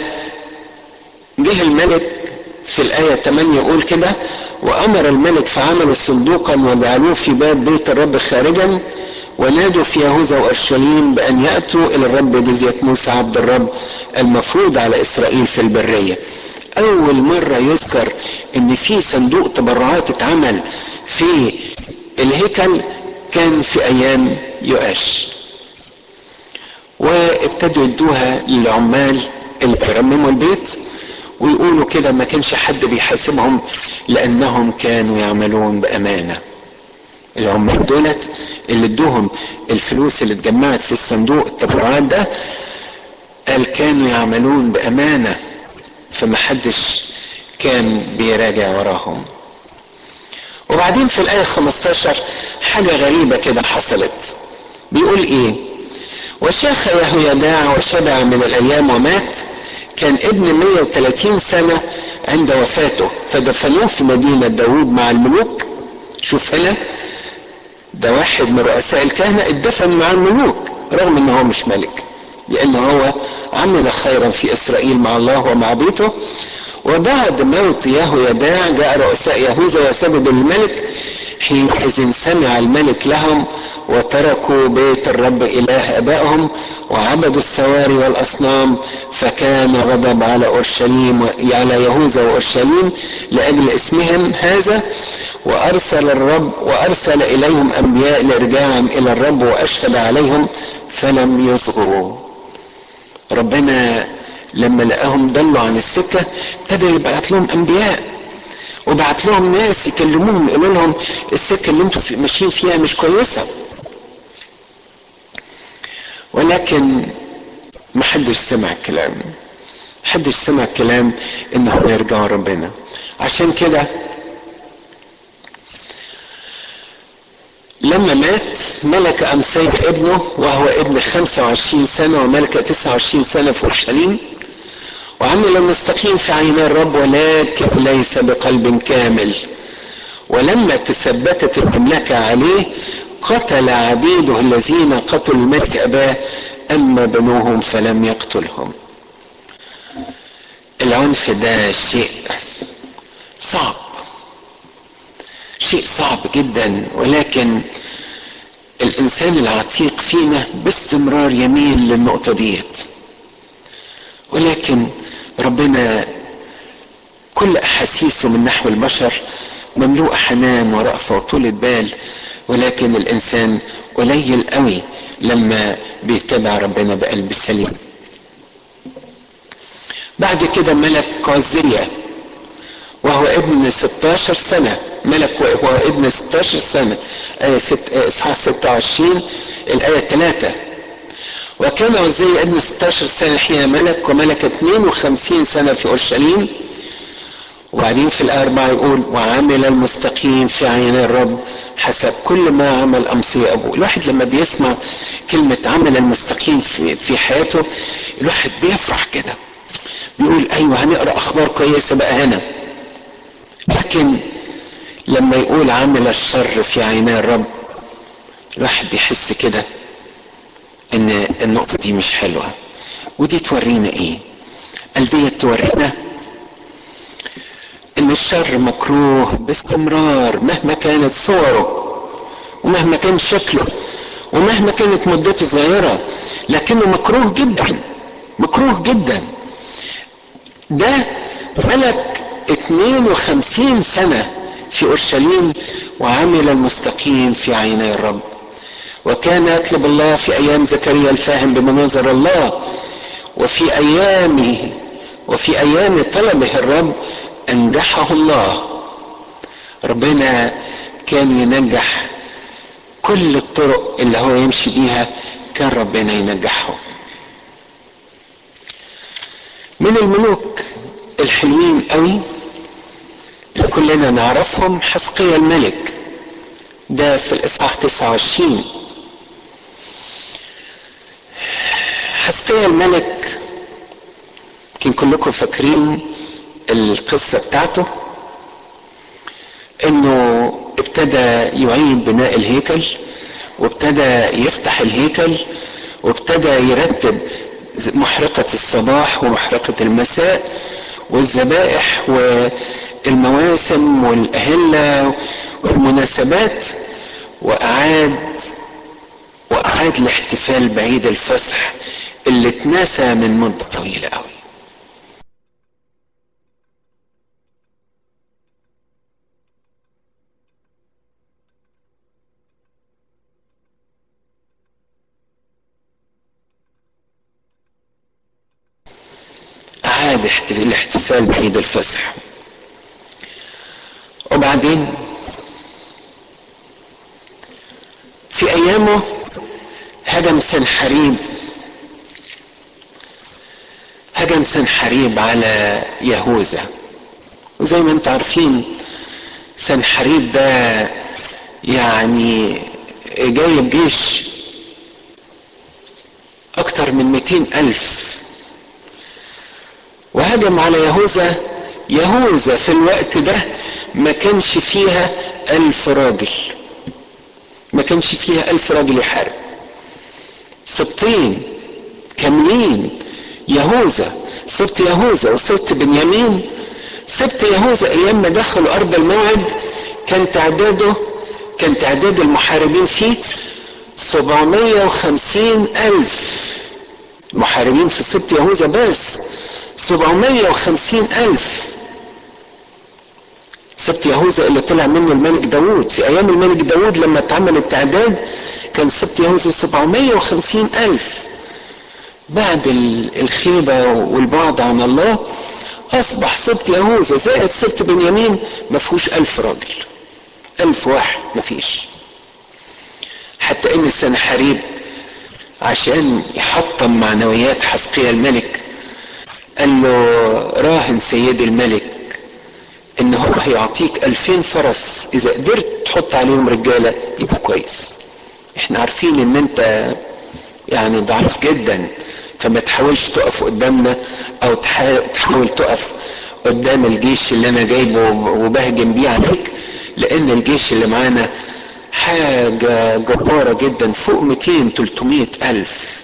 الملك في الآية 8 يقول كده: وأمر الملك فعملوا صندوقا وجعلوه في باب بيت الرب خارجا، ونادوا في يهوذا وأورشليم بأن يأتوا إلى الرب جزية موسى عبد الرب المفروض على إسرائيل في البرية. أول مرة يذكر إن في صندوق تبرعات اتعمل في الهيكل كان في أيام يؤاش، وابتدوا يدوها للعمال اللي بيرمموا البيت، ويقولوا كده ما كانش حد بيحاسبهم لأنهم كانوا يعملون بأمانة. العمال دولت اللي ادوهم الفلوس اللي اتجمعت في الصندوق التبرعات ده، قال كانوا يعملون بأمانة، فما حدش كان بيراجع وراهم. وبعدين في الآية 15 حاجة غريبة كده حصلت، بيقول ايه: وشاخ يهويداع وشبع من الأيام ومات، كان ابن 130 سنة عند وفاته، فدفنوه في مدينة داود مع الملوك. شوف هنا، ده واحد من رؤساء الكهنة اتدفن مع الملوك رغم انه هو مش ملك، لانه هو عمل خيرا في اسرائيل مع الله ومع بيته. وبعد موت يهويداع جاء رؤساء يهوذا وسجدوا للملك، حينئذ سمع الملك لهم وتركوا بيت الرب اله ابائهم وعبدوا السواري والاصنام، فكان غضب على اورشليم، على يهوذا واورشليم لاجل اسمهم هذا، وارسل اليهم انبياء لارجاعهم الى الرب واشهد عليهم فلم يصغوا. ربنا لما لقاهم ضلوا عن السكه ابتدى يبعت لهم انبياء، وبعت لهم ناس يكلموهم يقولوا لهم السكه اللي انتم ماشيين فيها مش كويسه، ولكن ما حدش سمع الكلام، محدش سمع الكلام انهم يرجعوا ربنا. عشان كده لما مات ملك أمسي ابنه وهو ابن 25 سنة وملك 29 سنة في اورشليم، وعمل المستقيم في عيني الرب ولكن ليس بقلب كامل. ولما تثبتت المملكة عليه قتل عبيده الذين قتلوا الملك أباه، أما بنوهم فلم يقتلهم. العنف ده شيء صعب، شيء صعب جدا، ولكن الإنسان العتيق فينا باستمرار يميل للنقطة ديت. ولكن ربنا كل أحاسيسه من نحو البشر مملوءة حنان ورأفة وطولة بال، ولكن الإنسان قليل قوي لما بيتبع ربنا بقلب سليم. بعد كده ملك عزية وهو ابن 16 سنة، ملك وهو ابن 16 سنة، إصحاح 26 الآية 3. وكان عزية ابن 16 سنة حين ملك، وملك 52 سنة في أورشليم. وبعدين في الآية 4 يقول: وعمل المستقيم في عين الرب حسب كل ما عمل أمسي أبوه. الواحد لما بيسمع كلمة عمل المستقيم في حياته الواحد بيفرح كده، بيقول أيوة هنقرأ أخبار كويسة بقى هنا. لكن لما يقول عمل الشر في عيني الرب الواحد بيحس كده ان النقطة دي مش حلوة. ودي تورينا ايه؟ قال دي تورينا ان الشر مكروه باستمرار مهما كانت صوره ومهما كان شكله ومهما كانت مدته صغيرة، لكنه مكروه جدا، مكروه جدا. ده ملك 52 سنة في أورشليم وعمل المستقيم في عيني الرب، وكان يطلب الله في أيام زكريا الفاهم بمناظر الله، وفي أيام طلبه الرب أنجحه الله. ربنا كان ينجح كل الطرق اللي هو يمشي بيها، كان ربنا ينجحه. من الملوك الحلوين قوي اللي كلنا نعرفهم حزقيا الملك، ده في الإصحاح 29. حزقيا الملك يمكن كلكم فاكرين القصة بتاعته، انه ابتدى يعيد بناء الهيكل، وابتدى يفتح الهيكل، وابتدى يرتب محرقة الصباح ومحرقة المساء والذبائح والمواسم والأهلة والمناسبات، وأعاد الاحتفال بعيد الفصح اللي اتنسى من مدة طويلة قوي. أعاد الاحتفال بعيد الفصح. وبعدين في أيامه هجم سنحريب على يهوذا. وزي ما انتم عارفين سنحريب ده يعني جايب جيش اكتر من 200,000 وهجم على يهوذا. يهوذا في الوقت ده ما كانش فيها 1000 راجل، ما كانش فيها 1000 راجل يحارب. سبطين كاملين، يهوذا، سبط يهوذا وسبط بنيامين. سبط يهوذا ايام ما دخلوا ارض الموعد كان تعداد المحاربين فيه 750,000 محاربين في سبط يهوذا، بس 750,000. سبط يهوذا اللي طلع منه الملك داود في ايام الملك داود لما اتعمل التعداد كان سبط يهوذا 750,000. بعد الخيبة والبعد عن الله اصبح سبط يهوذا زائد سبط بنيامين ما فيهوش 1000 راجل، 1000 واحد ما فيش. حتى ان السنحريب عشان يحطم معنويات حزقيا الملك قال له راهن سيدي الملك ان هو هيعطيك 2000 فرس اذا قدرت تحط عليهم رجالة يبقى كويس. احنا عارفين ان انت يعني ضعيف جدا، فما تحاولش تقف قدامنا او تحاول تقف قدام الجيش اللي انا جايبه وبهجم بيه عليك، لان الجيش اللي معانا حاجة جبارة جدا فوق 200-300,000.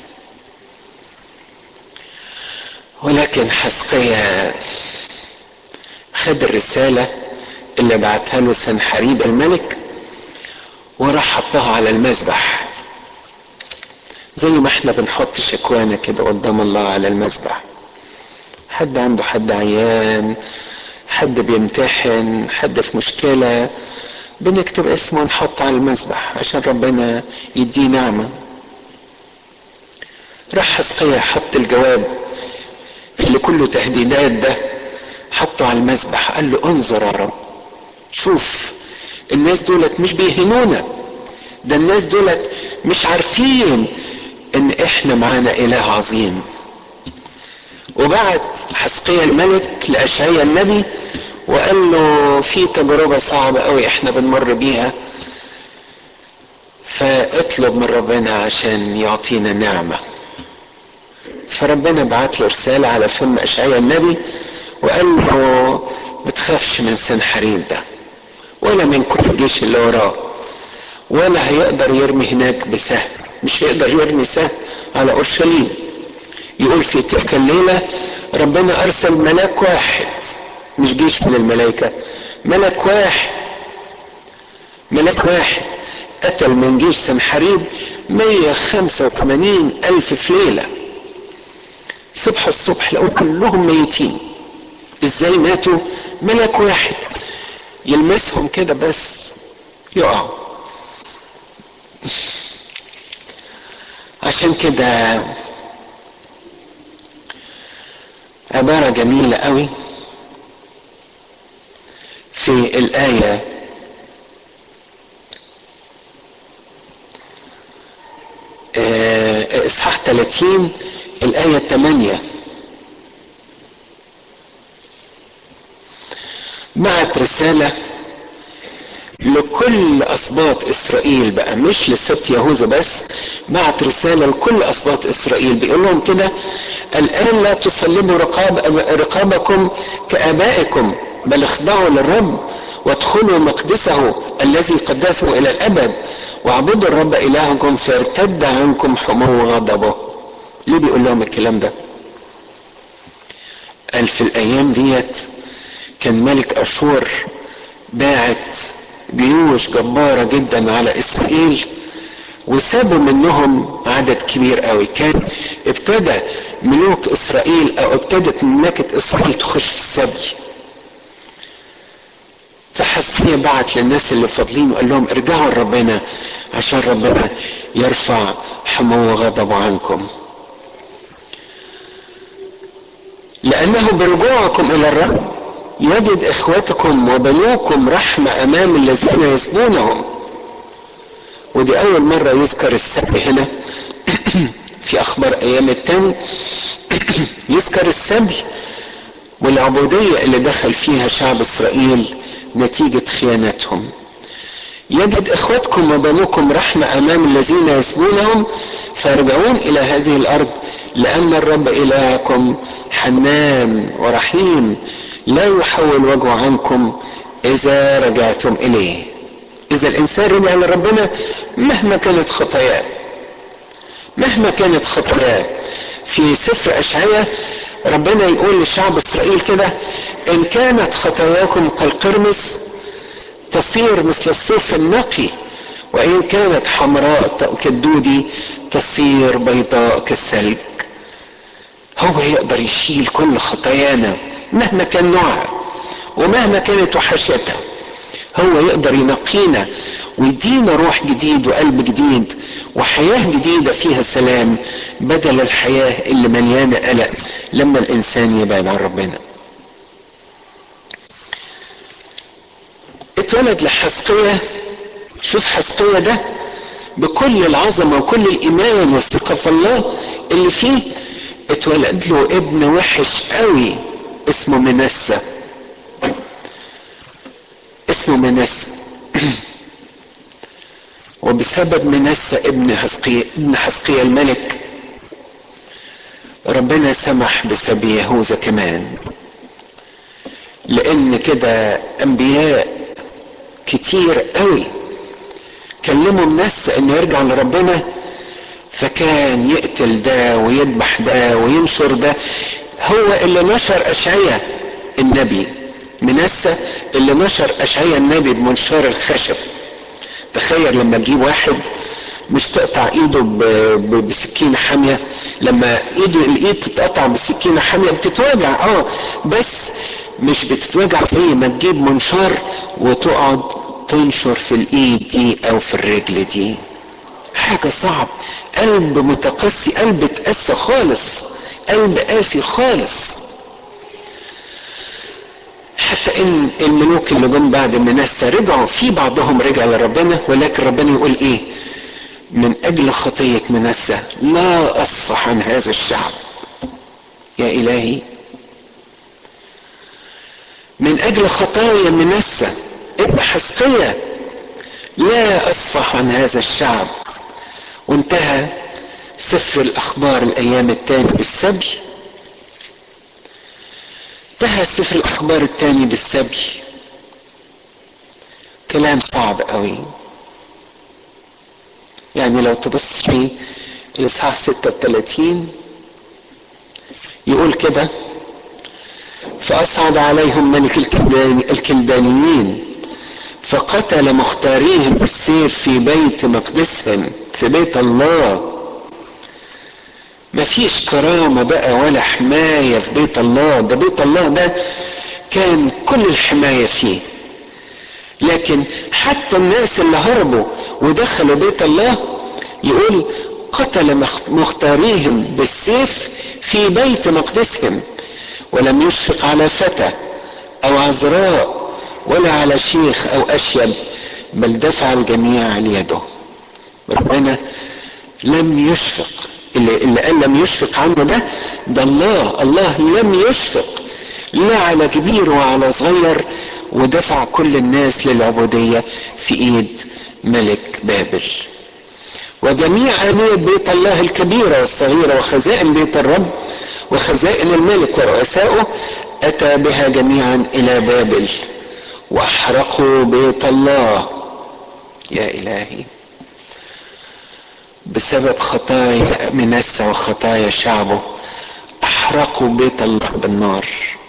ولكن حزقيا خد الرسالة اللي بعتها له سنحريب الملك وراح حطها على المذبح، زي ما احنا بنحط شكوانا كده قدام الله على المذبح. حد عنده حد عيان، حد بيمتحن، حد في مشكلة، بنكتب اسمه ونحط على المذبح عشان ربنا يديه نعمة. راح حزقيا حط الجواب اللي كله تهديدات ده، حطه على المذبح، قال له انظر يا رب، شوف الناس دولت مش بيهنونا، ده الناس دولت مش عارفين ان احنا معانا اله عظيم. وبعت حزقيا الملك لاشعيا النبي وقال له في تجربة صعبة قوي احنا بنمر بيها، فاطلب من ربنا عشان يعطينا نعمة. فربنا بعت له رسالة على فم اشعيا النبي وقال له ما تخافش من سنحريب ده ولا من كل الجيش اللي وراه، ولا هيقدر يرمي هناك بسهم، مش هيقدر يرمي سهم على اورشليم. يقول في تلك الليلة ربنا ارسل ملاك واحد، مش جيش من الملائكة، ملاك واحد قتل من جيش سنحريب 185 ألف في ليلة. صبح الصبح لقوا كلهم ميتين. ازاي ماتوا؟ ملك واحد يلمسهم كده بس يقعوا. عشان كده عبارة جميلة قوي في الآية إصحاح 30 الآية 8. بعت رسالة لكل أسباط إسرائيل بقى، مش لسبط يهوذا بس، بعت رسالة لكل أسباط إسرائيل بيقول لهم كده: الآن لا تصلبوا رقابكم كآبائكم، بل اخضعوا للرب وادخلوا مقدسه الذي قدسه إلى الأبد، واعبدوا الرب إلهكم فيرتد عنكم حمو غضبه. ليه بيقول لهم الكلام ده؟ قال في الأيام ديت كان ملك أشور باعت جيوش جبارة جدا على إسرائيل، وسابوا منهم عدد كبير قوي. كان ابتدى ملوك إسرائيل أو ابتدت مملكة إسرائيل تخش في السبي. فحسقيا بعت للناس اللي فاضلين وقال لهم ارجعوا لربنا عشان ربنا يرفع حمو غضبه عنكم، لأنه برجوعكم إلى الرب يجد إخوتكم وبنوكم رحمة أمام الذين يسبونهم. ودي أول مرة يذكر السبي هنا في أخبار أيام التاني. يذكر السبي والعبودية اللي دخل فيها شعب إسرائيل نتيجة خيانتهم. يجد إخوتكم وبنوكم رحمة أمام الذين يسبونهم فارجعون إلى هذه الأرض، لأن الرب إلهكم حنان ورحيم لا يحول وجهه عنكم إذا رجعتم إليه. إذا الإنسان رجع لربنا مهما كانت خطاياه، مهما كانت خطاياه. في سفر أشعياء ربنا يقول لشعب إسرائيل كده: إن كانت خطاياكم كالقرمز تصير مثل الصوف النقي، وإن كانت حمراء كالدودي تصير بيضاء كالثلج. هو يقدر يشيل كل خطايانا مهما كان نوعها ومهما كانت وحشتها. هو يقدر ينقينا ويدينا روح جديد وقلب جديد وحياة جديدة فيها سلام، بدل الحياة اللي مليانة قلق لما الإنسان يبعد عن ربنا. اتولد لحسقيا، شوف حسقيا ده بكل العظمة وكل الإيمان والثقة في الله اللي فيه، اتولد له ابن وحش قوي اسمه منسى. اسمه منسى وبسبب منسى ابن حسقيا الملك ربنا سمح بسبي يهوذا كمان، لان كده انبياء كتير قوي كلموا منسى انه يرجع لربنا، فكان يقتل ده ويذبح ده وينشر ده. هو اللي نشر اشعياء النبي، منسى اللي نشر اشعياء النبي بمنشار الخشب. تخيل لما تجيب واحد مش تقطع ايده بسكينة حامية، لما الايد تتقطع بسكينة حامية بتتوجع بس مش بتتوجع زي ما تجيب منشار وتقعد تنشر في الايد دي او في الرجل دي. حاجة صعب. قلب متقسي، قلب اتقسى خالص، قلب قاسي خالص. حتى ان الملوك اللي جم بعد منسى رجعوا، في بعضهم رجع لربنا، ولكن ربنا يقول ايه؟ من اجل خطية منسى لا اصفح عن هذا الشعب. يا الهي، من اجل خطايا منسى ابن حسقيا لا اصفح عن هذا الشعب. وانتهى سفر الاخبار الايام الثاني بالسبي. انتهى سفر الاخبار الثاني بالسبي. كلام صعب قوي. يعني لو تبص في الاصحاح 36 يقول كده: فأصعد عليهم ملك الكلدانيين فقتل مختاريهم بالسيف في بيت مقدسهم، في بيت الله. مفيش كرامة بقى ولا حماية في بيت الله. ده بيت الله ده كان كل الحماية فيه. لكن حتى الناس اللي هربوا ودخلوا بيت الله يقول قتل مختاريهم بالسيف في بيت مقدسهم، ولم يشفق على فتى او عذراء ولا على شيخ او اشيب، بل دفع الجميع ليده. ربنا لم يشفق. اللي قال لم يشفق عنه ده الله لم يشفق لا على كبير وعلى صغير، ودفع كل الناس للعبودية في ايد ملك بابل. وجميع آنية بيت الله الكبيرة والصغيرة وخزائن بيت الرب وخزائن الملك ورؤسائه أتى بها جميعا إلى بابل وأحرقوا بيت الله. يا إلهي، بسبب خطايا منسى وخطايا شعبه أحرقوا بيت الله بالنار،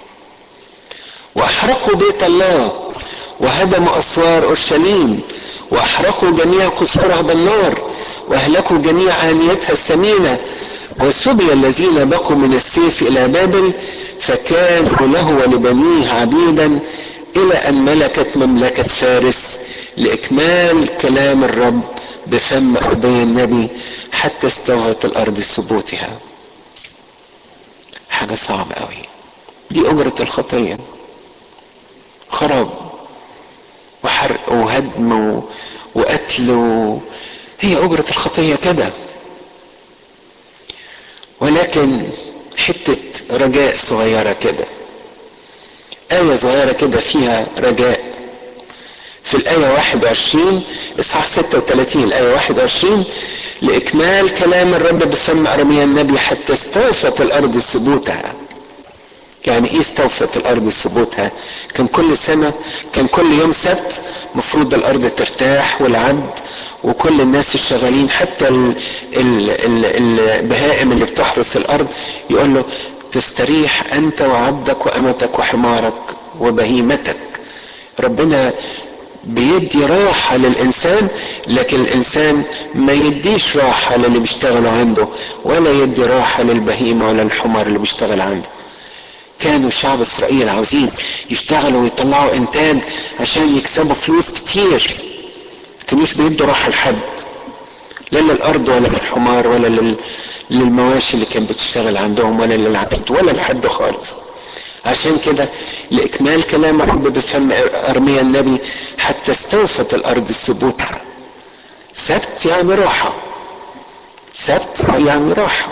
وأحرقوا بيت الله وهدموا أسوار أورشليم، وأحرقوا جميع قصورها بالنار، وأهلكوا جميع آنيتها الثمينة. وسبي الذين بقوا من السيف إلى بابل، فكانوا له ولبنيه عبيدا إلى أن ملكت مملكة فارس لإكمال كلام الرب بفم أرميا النبي، حتى استوت الأرض ثبوتها. حاجة صعبة قوي. دي أجرة الخطية، خراب وحرق وهدم وقتل، هي أجرة الخطية كده. ولكن حتة رجاء صغيرة كده، آية صغيرة كده فيها رجاء. في الآية 21 إصحاح 36 الآية 21: لإكمال كلام الرب بفم أرميا النبي حتى استوفت الأرض ثبوتها. يعني ايه استوفت الارض ثبوتها؟ كان كل سنة، كان كل يوم سبت مفروض الارض ترتاح، والعبد وكل الناس الشغالين حتى البهائم اللي بتحرس الارض يقول له تستريح انت وعبدك وامتك وحمارك وبهيمتك. ربنا بيدي راحة للإنسان، لكن الإنسان ما يديش راحة للي بيشتغلوا عنده، ولا يدي راحة للبهيمة ولا الحمار اللي بيشتغل عنده. كانوا شعب إسرائيل عاوزين يشتغلوا ويطلعوا إنتاج عشان يكسبوا فلوس كتير، كانوش بيدوا راحة لحد، لا للأرض ولا للحمار ولا للمواشي اللي كانت بتشتغل عندهم ولا للعبيد ولا لحد خالص. عشان كده لإكمال كلام الرب بفم أرميا النبي حتى استوفت الأرض ثبوتها. سبت يعني راحة، سبت يعني راحة.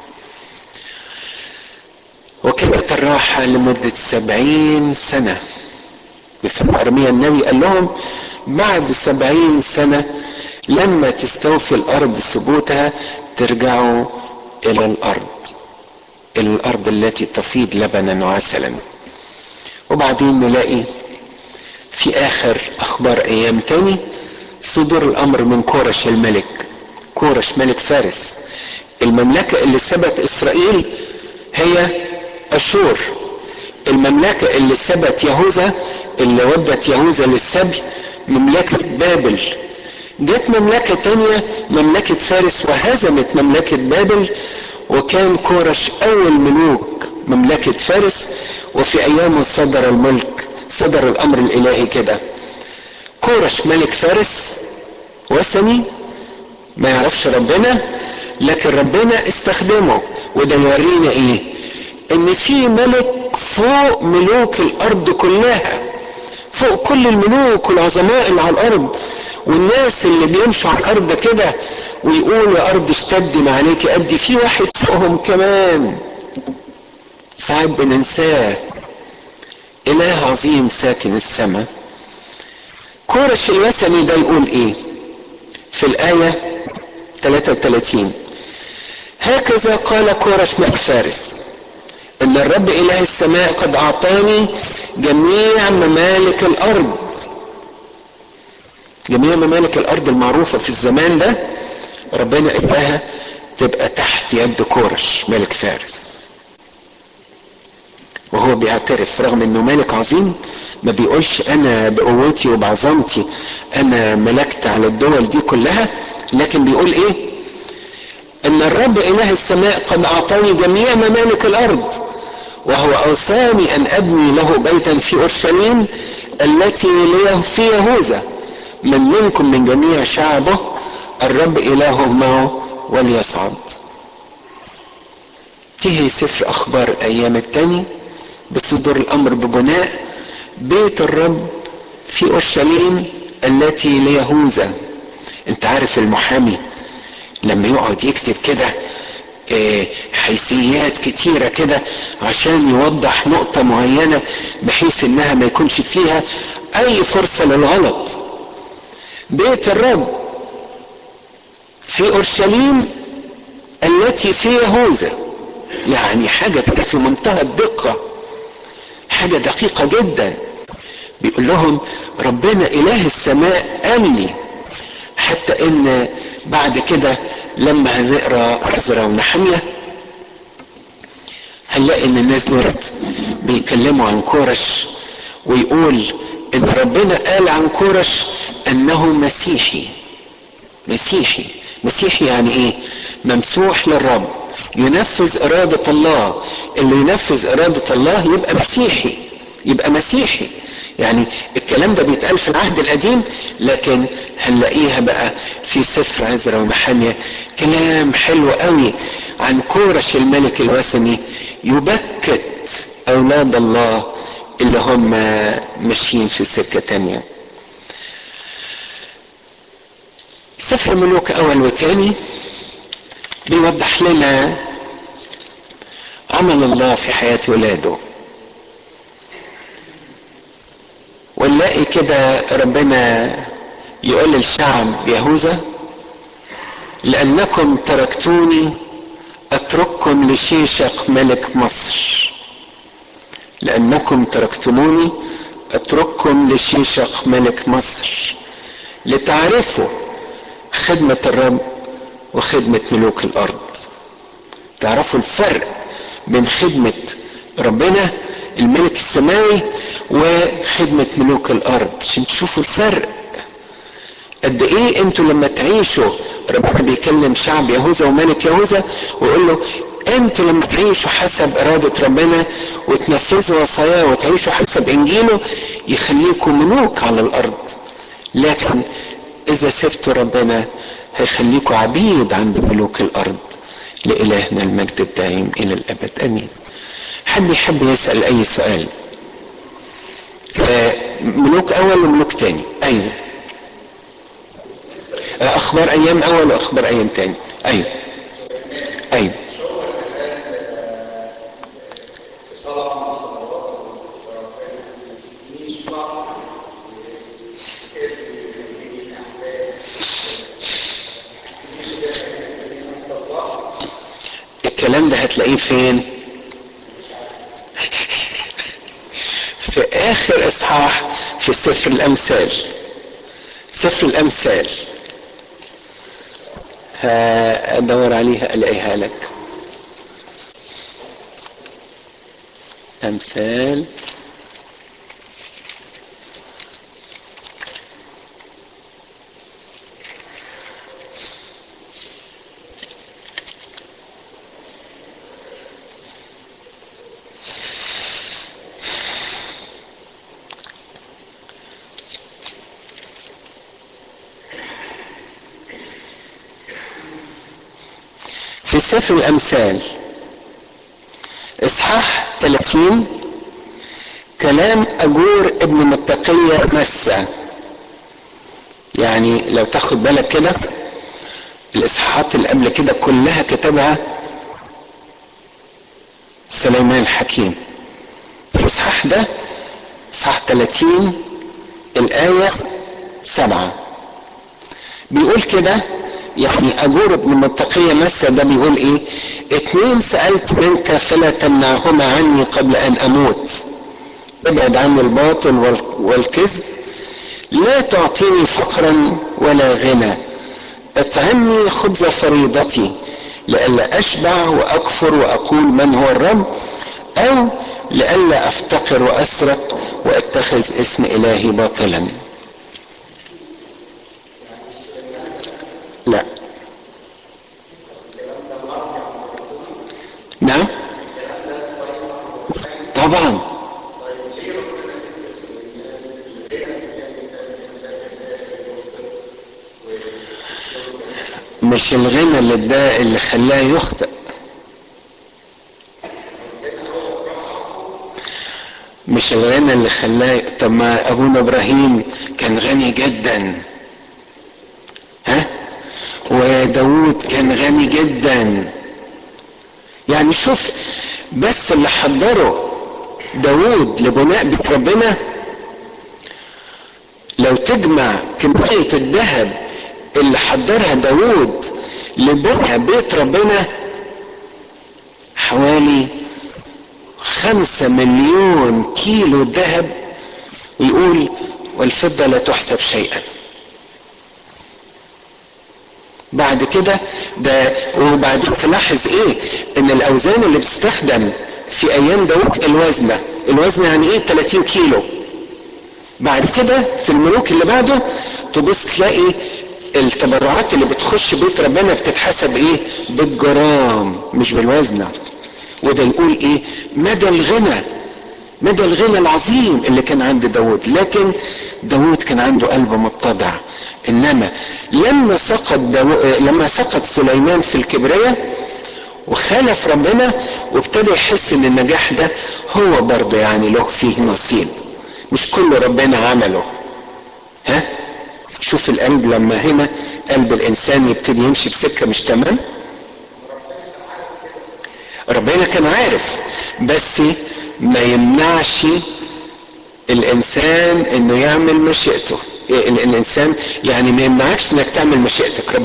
وكانت الراحة لمدة 70 سنة. بفم أرميا النبي قال لهم بعد 70 سنة لما تستوفي الأرض ثبوتها ترجعوا إلى الأرض التي تفيض لبنا وعسلا. وبعدين نلاقي في آخر أخبار أيام تاني صدور الأمر من كورش الملك، كورش ملك فارس. المملكة اللي سبت إسرائيل هي أشور. المملكة اللي سبت يهوذا، اللي ودت يهوذا للسبي، مملكة بابل. جت مملكة تانية مملكة فارس وهزمت مملكة بابل، وكان كورش أول ملوك مملكة فارس. وفي أيامه صدر الأمر الإلهي كده. كورش ملك فارس وثني ما يعرفش ربنا، لكن ربنا استخدمه. وده يورينا ايه؟ ان في ملك فوق ملوك الارض كلها، فوق كل الملوك والعظماء اللي على الارض والناس اللي بيمشوا على الارض كده ويقولوا يا ارض اشتدي ما عليك ادي، في واحد فوقهم كمان ساعات بننساه، اله عظيم ساكن السماء. كورش الوثني ده يقول ايه في الآية 33: هكذا قال كورش ملك فارس ان الرب اله السماء قد اعطاني جميع ممالك الارض. جميع ممالك الارض المعروفة في الزمان ده ربنا اداها تبقى تحت يد كورش ملك فارس. وهو بيعترف رغم انه ملك عظيم ما بيقولش انا بقوتي وبعظمتي انا ملكت على الدول دي كلها، لكن بيقول ايه؟ ان الرب اله السماء قد اعطاني جميع ممالك الارض، وهو اوصاني ان ابني له بيتا في اورشليم التي في يهوذا، من منكم من جميع شعبه الرب اله معه وليصعد. فيه سفر اخبار الايام الثاني بصدور الامر ببناء بيت الرب في اورشليم التي ليهوذا. انت عارف المحامي لما يقعد يكتب كده حيثيات كتيرة كده عشان يوضح نقطة معينة بحيث انها ما يكونش فيها اي فرصة للغلط. بيت الرب في اورشليم التي في يهوذا، يعني حاجة كده في منتهى الدقة، حاجة دقيقة جدا. بيقول لهم ربنا اله السماء قال لي، حتى ان بعد كده لما هنقرا عزرا ونحمية هنلاقي ان الناس دولت بيتكلموا عن كورش، ويقول ان ربنا قال عن كورش انه مسيحي. مسيحي، مسيحي يعني ايه؟ ممسوح للرب، ينفذ ارادة الله. اللي ينفذ ارادة الله يبقى مسيحي، يبقى مسيحي. يعني الكلام ده بيتقال في العهد القديم، لكن هنلاقيها بقى في سفر عزرا ونحمية كلام حلو قوي عن كورش الملك الوثني يبكت اولاد الله اللي هم ماشيين في سكة تانية. سفر ملوك اول وتاني بيوضح لنا عمل الله في حياة ولاده، ونلاقي كده ربنا يقول للشعب يهوذا لأنكم تركتوني أترككم لشيشق ملك مصر. لأنكم تركتموني أترككم لشيشق ملك مصر لتعرفوا خدمة الرب وخدمة ملوك الأرض. تعرفوا الفرق بين خدمة ربنا الملك السماوي وخدمة ملوك الأرض، عشان تشوفوا الفرق قد ايه. انتوا لما تعيشوا، ربنا بيكلم شعب يهوذا وملك يهوذا ويقول له انتوا لما تعيشوا حسب ارادة ربنا وتنفذوا وصاياه وتعيشوا حسب انجيله يخليكم ملوك على الارض، لكن اذا سبتوا ربنا هيخليكم عبيد عند ملوك الارض. لإلهنا المجد الدائم الى الابد امين. حد يحب يسأل اي سؤال؟ ملوك اول وملوك تاني. ايوه، اخبار ايام اول واخبار ايام تاني. ايوه ايوه. الكلام ده هتلاقيه فين؟ في اخر اصحاح في سفر الامثال. سفر الامثال هدور عليها الاقيها لك. امثال في سفر الامثال اصحاح 30 كلام اجور ابن متقية مسة. يعني لو تاخد بالك كده الاصحاحات اللي قبل كده كلها كتبها سليمان حكيم. في الاصحاح ده اصحاح 30 الآية 7 بيقول كده، يعني اجور ابن متقية مسة ده بيقول ايه؟ 2 سألت منك فلا تمنعهما عني قبل ان اموت، ابعد عني الباطل والكذب، لا تعطيني فقرا ولا غنى، اطعمني خبز فريضتي لئلا اشبع واكفر واقول من هو الرب، او لئلا افتقر واسرق واتخذ اسم الهي باطلا. لا. نعم طبعا. مش الغنى اللي خلاه يخطئ. مش الغنى اللي خلاه. طب ما ابونا ابراهيم كان غني جدا، ها، وداود كان غني جدا. يعني شوف بس اللي حضره داود لبناء بيت ربنا، لو تجمع كمية الذهب اللي حضرها داود لبناء بيت ربنا حوالي 5 مليون كيلو ذهب، ويقول والفضة لا تحسب شيئا. بعد كده ده، وبعدين تلاحظ ايه ان الاوزان اللي بتستخدم في ايام داود الوزن يعني ايه 30 كيلو. بعد كده في الملوك اللي بعده تبص تلاقي التبرعات اللي بتخش بيت ربنا بتتحسب ايه بالجرام مش بالوزنة. وده يقول ايه مدى الغنى العظيم اللي كان عند داود. لكن داود كان عنده قلب متضع. انما لما سقط سليمان في الكبرياء وخالف ربنا وابتدى يحس ان النجاح ده هو برضه يعني له فيه نصيب، مش كله ربنا عمله. ها، شوف القلب لما هنا قلب الانسان يبتدي يمشي بسكة مش تمام. ربنا كان عارف، بس ما يمنعش الانسان انه يعمل مشيئته. الانسان يعني ما يمنعكش انك تعمل مشيئتك.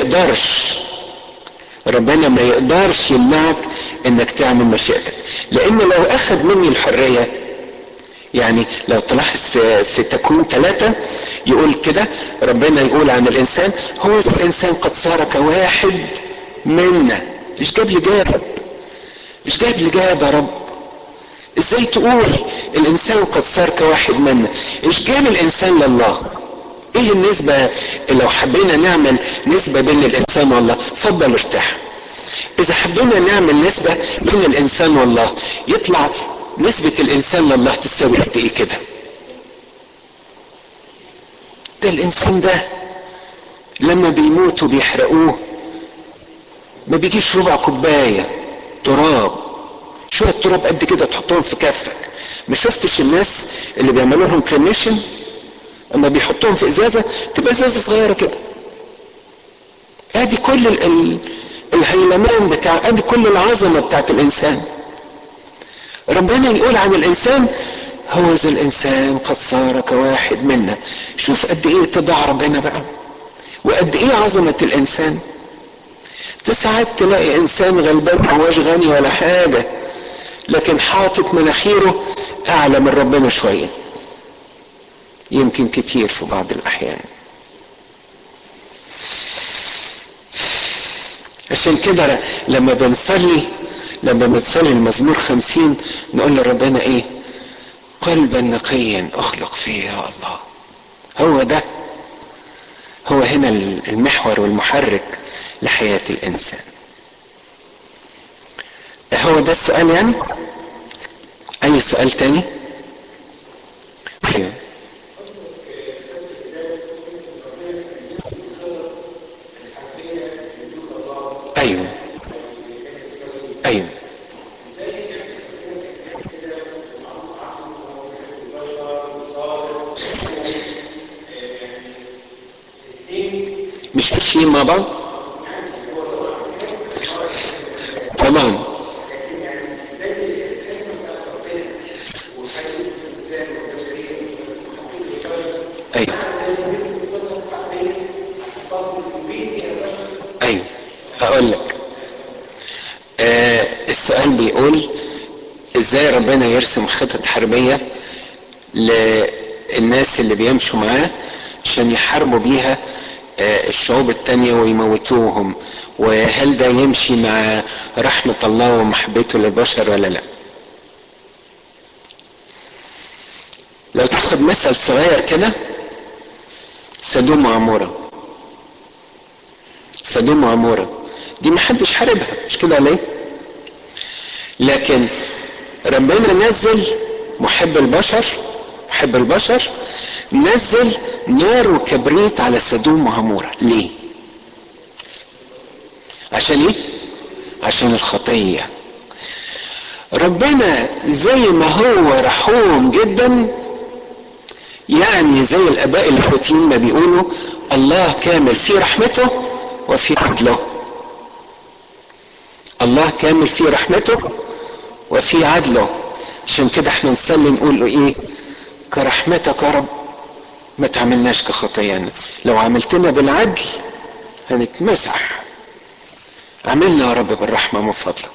ربنا ما يقدرش يمنعك انك تعمل مشيئتك، لان لو اخذ مني الحرية. يعني لو تلاحظ في تكوين 3 يقول كده، ربنا يقول عن الانسان هو الانسان قد صار كواحد منا. ايش جاب لي جاب يا رب؟ ازاي تقول الانسان قد صار كواحد منا؟ ايش جاب الانسان لله؟ ايه النسبة؟ لو حبينا نعمل نسبة بين الانسان والله، فضل ارتاح. اذا حبينا نعمل نسبة بين الانسان والله يطلع نسبة الانسان لله تساوي قد ايه كده؟ ده الانسان ده لما بيموت وبيحرقوه ما بيجيش ربع كوباية تراب، شوية تراب قد كده تحطهم في كفك. ما شفتش الناس اللي بيعملوا لهم كريميشن اما بيحطوهم في ازازة تبقى ازازة صغيرة كده؟ ادي كل الهيلمان ادي كل العظمة بتاعت الانسان. ربنا يقول عن الانسان هو ذا الانسان قد صار كواحد منا. شوف قد ايه اتضاع ربنا بقى، وقد ايه عظمة الانسان. ساعات تلاقي انسان غلبان هواش غني ولا حاجة، لكن حاطط مناخيره اعلى من ربنا شوية، يمكن كتير في بعض الاحيان. عشان كده لما بنصلي المزمور 50 نقول لربنا ايه؟ قلبا نقيا اخلق فيه يا الله. هو هنا المحور والمحرك لحياة الانسان. هو ده السؤال يعني؟ اي سؤال تاني؟ ايوه ايوه ايوه. مش ماشيين مع بعض طبعا. ايوه ايوه. هقول لك. السؤال بيقول ازاي ربنا يرسم خطط حربية للناس اللي بيمشوا معاه عشان يحاربوا بيها الشعوب التانية ويموتوهم، وهل ده يمشي مع رحمة الله ومحبته للبشر ولا لا؟ ناخد مثل صغير كده. سدوم وعمورة. سدوم وعمورة دي محدش حاربها، مش كده ليه؟ لكن ربنا نزل محب البشر نزل نار وكبريت على سدوم وعمورة. ليه؟ عشان ايه؟ عشان الخطية. ربنا زي ما هو رحوم جدا، يعني زي الاباء اللاهوتيين ما بيقولوا الله كامل في رحمته وفي عدله. الله كامل في رحمته وفي عدله. عشان كده احنا نصلي نقول له ايه؟ كرحمتك يا رب ما تعملناش كخطايانا، لو عملتنا بالعدل هنتمسح. عملنا يا رب بالرحمة من فضلك.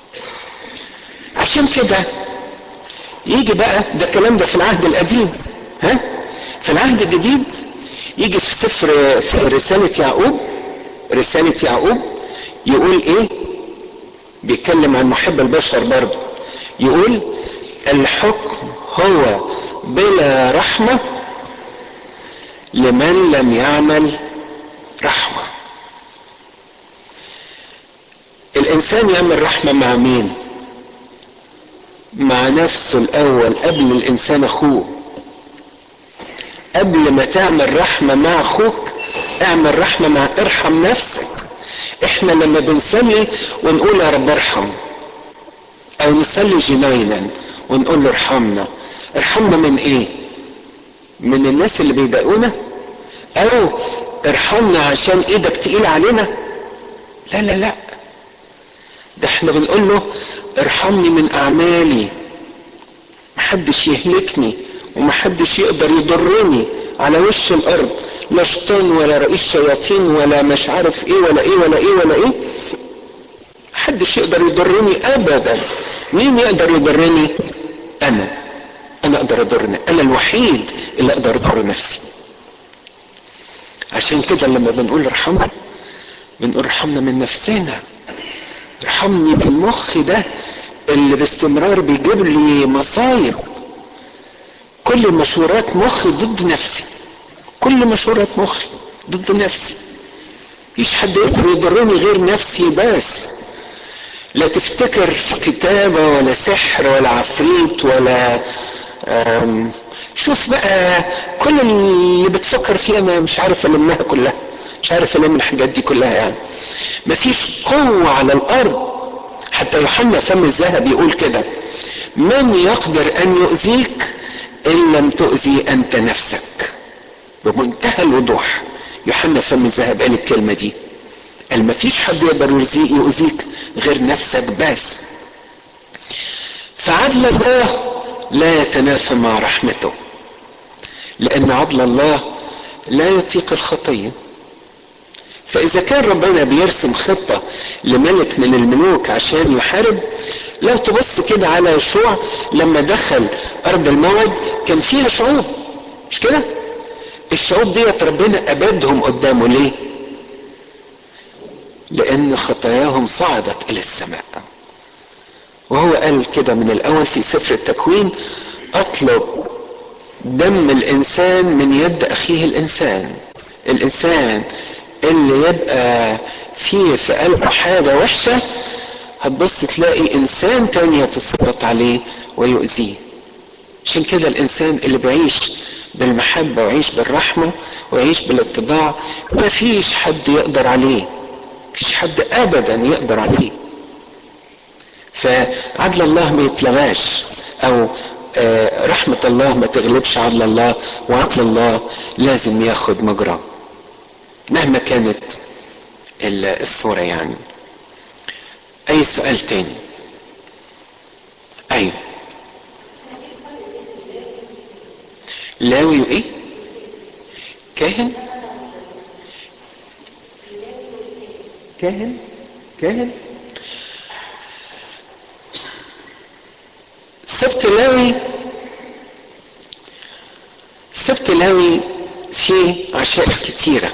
عشان كده يجي بقى ده الكلام ده في العهد القديم. في العهد الجديد يجي في رسالة يعقوب يقول ايه؟ بيتكلم عن محب البشر برضه. يقول الحكم هو بلا رحمة لمن لم يعمل رحمة. الانسان يعمل رحمة مع مين؟ مع نفسه الاول قبل الانسان اخوه. قبل ما تعمل رحمة مع اخوك اعمل رحمة ارحم نفسك. احنا لما بنصلي ونقول يا رب ارحم، او نصلي جنينا ونقول له ارحمنا من ايه؟ من الناس اللي بيضايقونا؟ او ارحمنا عشان ايدك تقيل علينا؟ لا لا لا، ده احنا بنقول له ارحمني من اعمالي، محدش يهلكني ومحدش يقدر يضرني على وش الارض، لا شيطان ولا رئيس شياطين ولا مش عارف ايه ولا ايه ولا ايه ولا ايه، محدش يقدر يضرني ابدا. مين يقدر يضرني؟ انا اقدر اضرني، انا الوحيد اللي اقدر اضر نفسي. عشان كده لما بنقول ارحمنا بنقول ارحمنا من نفسنا. ارحمني بالمخ ده اللي باستمرار بيجيب لي مصايب. كل مشورات مخي ضد نفسي، كل مشورات مخي ضد نفسي. مفيش حد يقدر يضرني غير نفسي بس. لا تفتكر في كتابة ولا سحر ولا عفريت ولا شوف بقى كل اللي بتفكر فيها انا مش عارف المها كلها، مش عارف الم الحاجات دي كلها. يعني مفيش قوة على الارض. حتى يوحنا فم الذهب يقول كده: من يقدر ان يؤذيك ان لم تؤذي انت نفسك. بمنتهى الوضوح يوحنا فم الذهب قال الكلمة دي، قال مفيش حد يقدر يؤذيك غير نفسك بس. فعدل الله لا يتنافى مع رحمته، لان عدل الله لا يطيق الخطية. فاذا كان ربنا بيرسم خطة لملك من الملوك عشان يحارب، لو تبص كده على يشوع لما دخل ارض الموعد كان فيها شعوب، مش كده؟ الشعوب ديت ربنا ابادهم قدامه. ليه؟ لان خطاياهم صعدت الى السماء. وهو قال كده من الاول في سفر التكوين: اطلب دم الانسان من يد اخيه الانسان. الانسان اللي يبقى فيه في قلبه حاجة وحشة هتبص تلاقي انسان تاني يتسلط عليه ويؤذيه. عشان كده الانسان اللي بيعيش بالمحبة ويعيش بالرحمة ويعيش بالاتضاع ما فيش حد يقدر عليه، مفيش حد ابدا يقدر عليه. فعدل الله ما يتلغاش، او رحمة الله ما تغلبش عدل الله، وعدل الله لازم ياخد مجراه مهما كانت الصورة. يعني اي سؤال تاني؟ ايوه. لاوي وايه؟ كاهن. كاهن سبت لاوي فيه عشائر كتيرة.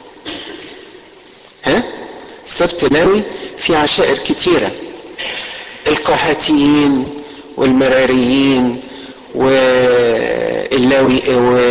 سبت لاوي في عشائر كتيرة: القهاتيين والمراريين اللاوي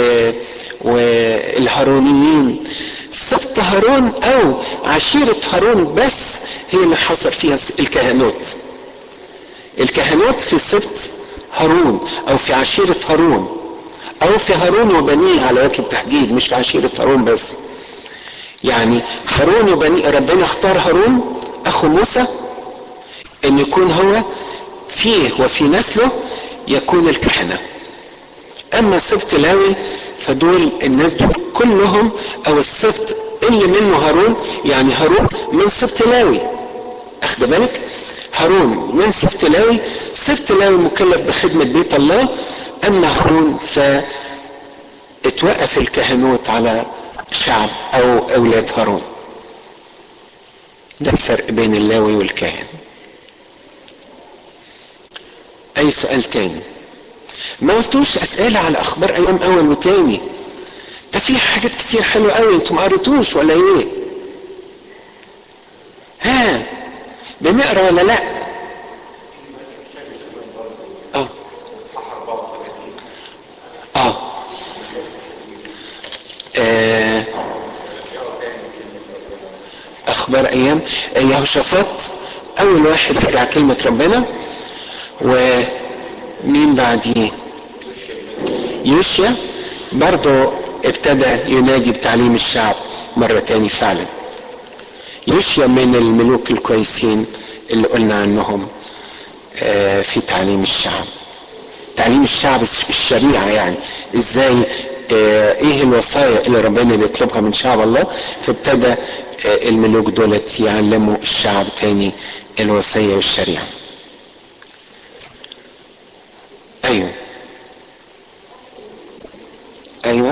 والهارونيين. سبط هارون او عشيرة هارون بس هي اللي حصل فيها الكهنوت. الكهنوت في سبط هارون او في عشيرة هارون او في هارون وبنيه على وجه التحديد، مش في عشيرة هارون بس. يعني هارون وبنيه، ربنا اختار هارون اخو موسى ان يكون هو فيه وفي نسله يكون الكهنة. اما سبط لاوي فدول الناس دول كلهم، او السبط اللي منه هارون، يعني هارون من سبط لاوي، اخد بالك؟ هارون من سبط لاوي، سبط لاوي مكلف بخدمة بيت الله. اما هارون فاتوقف الكهنوت على شعب او اولاد هارون. ده الفرق بين اللاوي والكاهن. اي سؤال تاني؟ ما قلتوش اسئله على اخبار ايام اول وتاني؟ ده في حاجات كتير حلوه قوي، انتوا ما قريتوش ولا ايه؟ ها، بنقرا ولا لا؟ اه اه, آه. اخبار ايام يهوشافاط اول واحد رجع كلمه ربنا. ومين بعديه؟ يوشيا برضو ابتدى ينادي بتعليم الشعب مرة تاني فعلا. يوشيا من الملوك الكويسين اللي قلنا عنهم في تعليم الشعب. تعليم الشعب الشريعة، يعني ازاي ايه الوصايا اللي ربنا بيطلبها من شعب الله. فابتدى الملوك دولت يعلموا الشعب تاني الوصية والشريعة. ايوه ايوه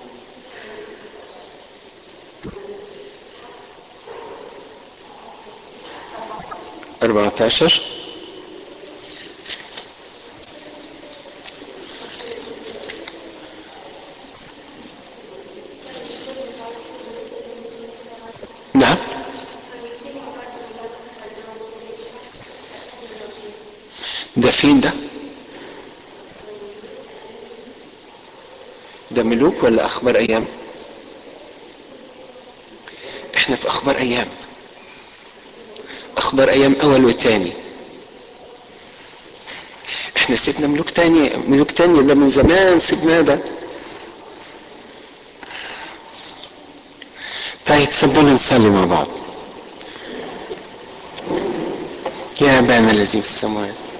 14. نعم، ده فين ده؟ ده ملوك ولا اخبار ايام؟ احنا في اخبار ايام. اخبار ايام اول وتاني. احنا سيبنا ملوك تاني، ملوك تاني ده من زمان سيبناه ده. طيب تفضلوا نصلي مع بعض. يا ابانا الذي في السماوات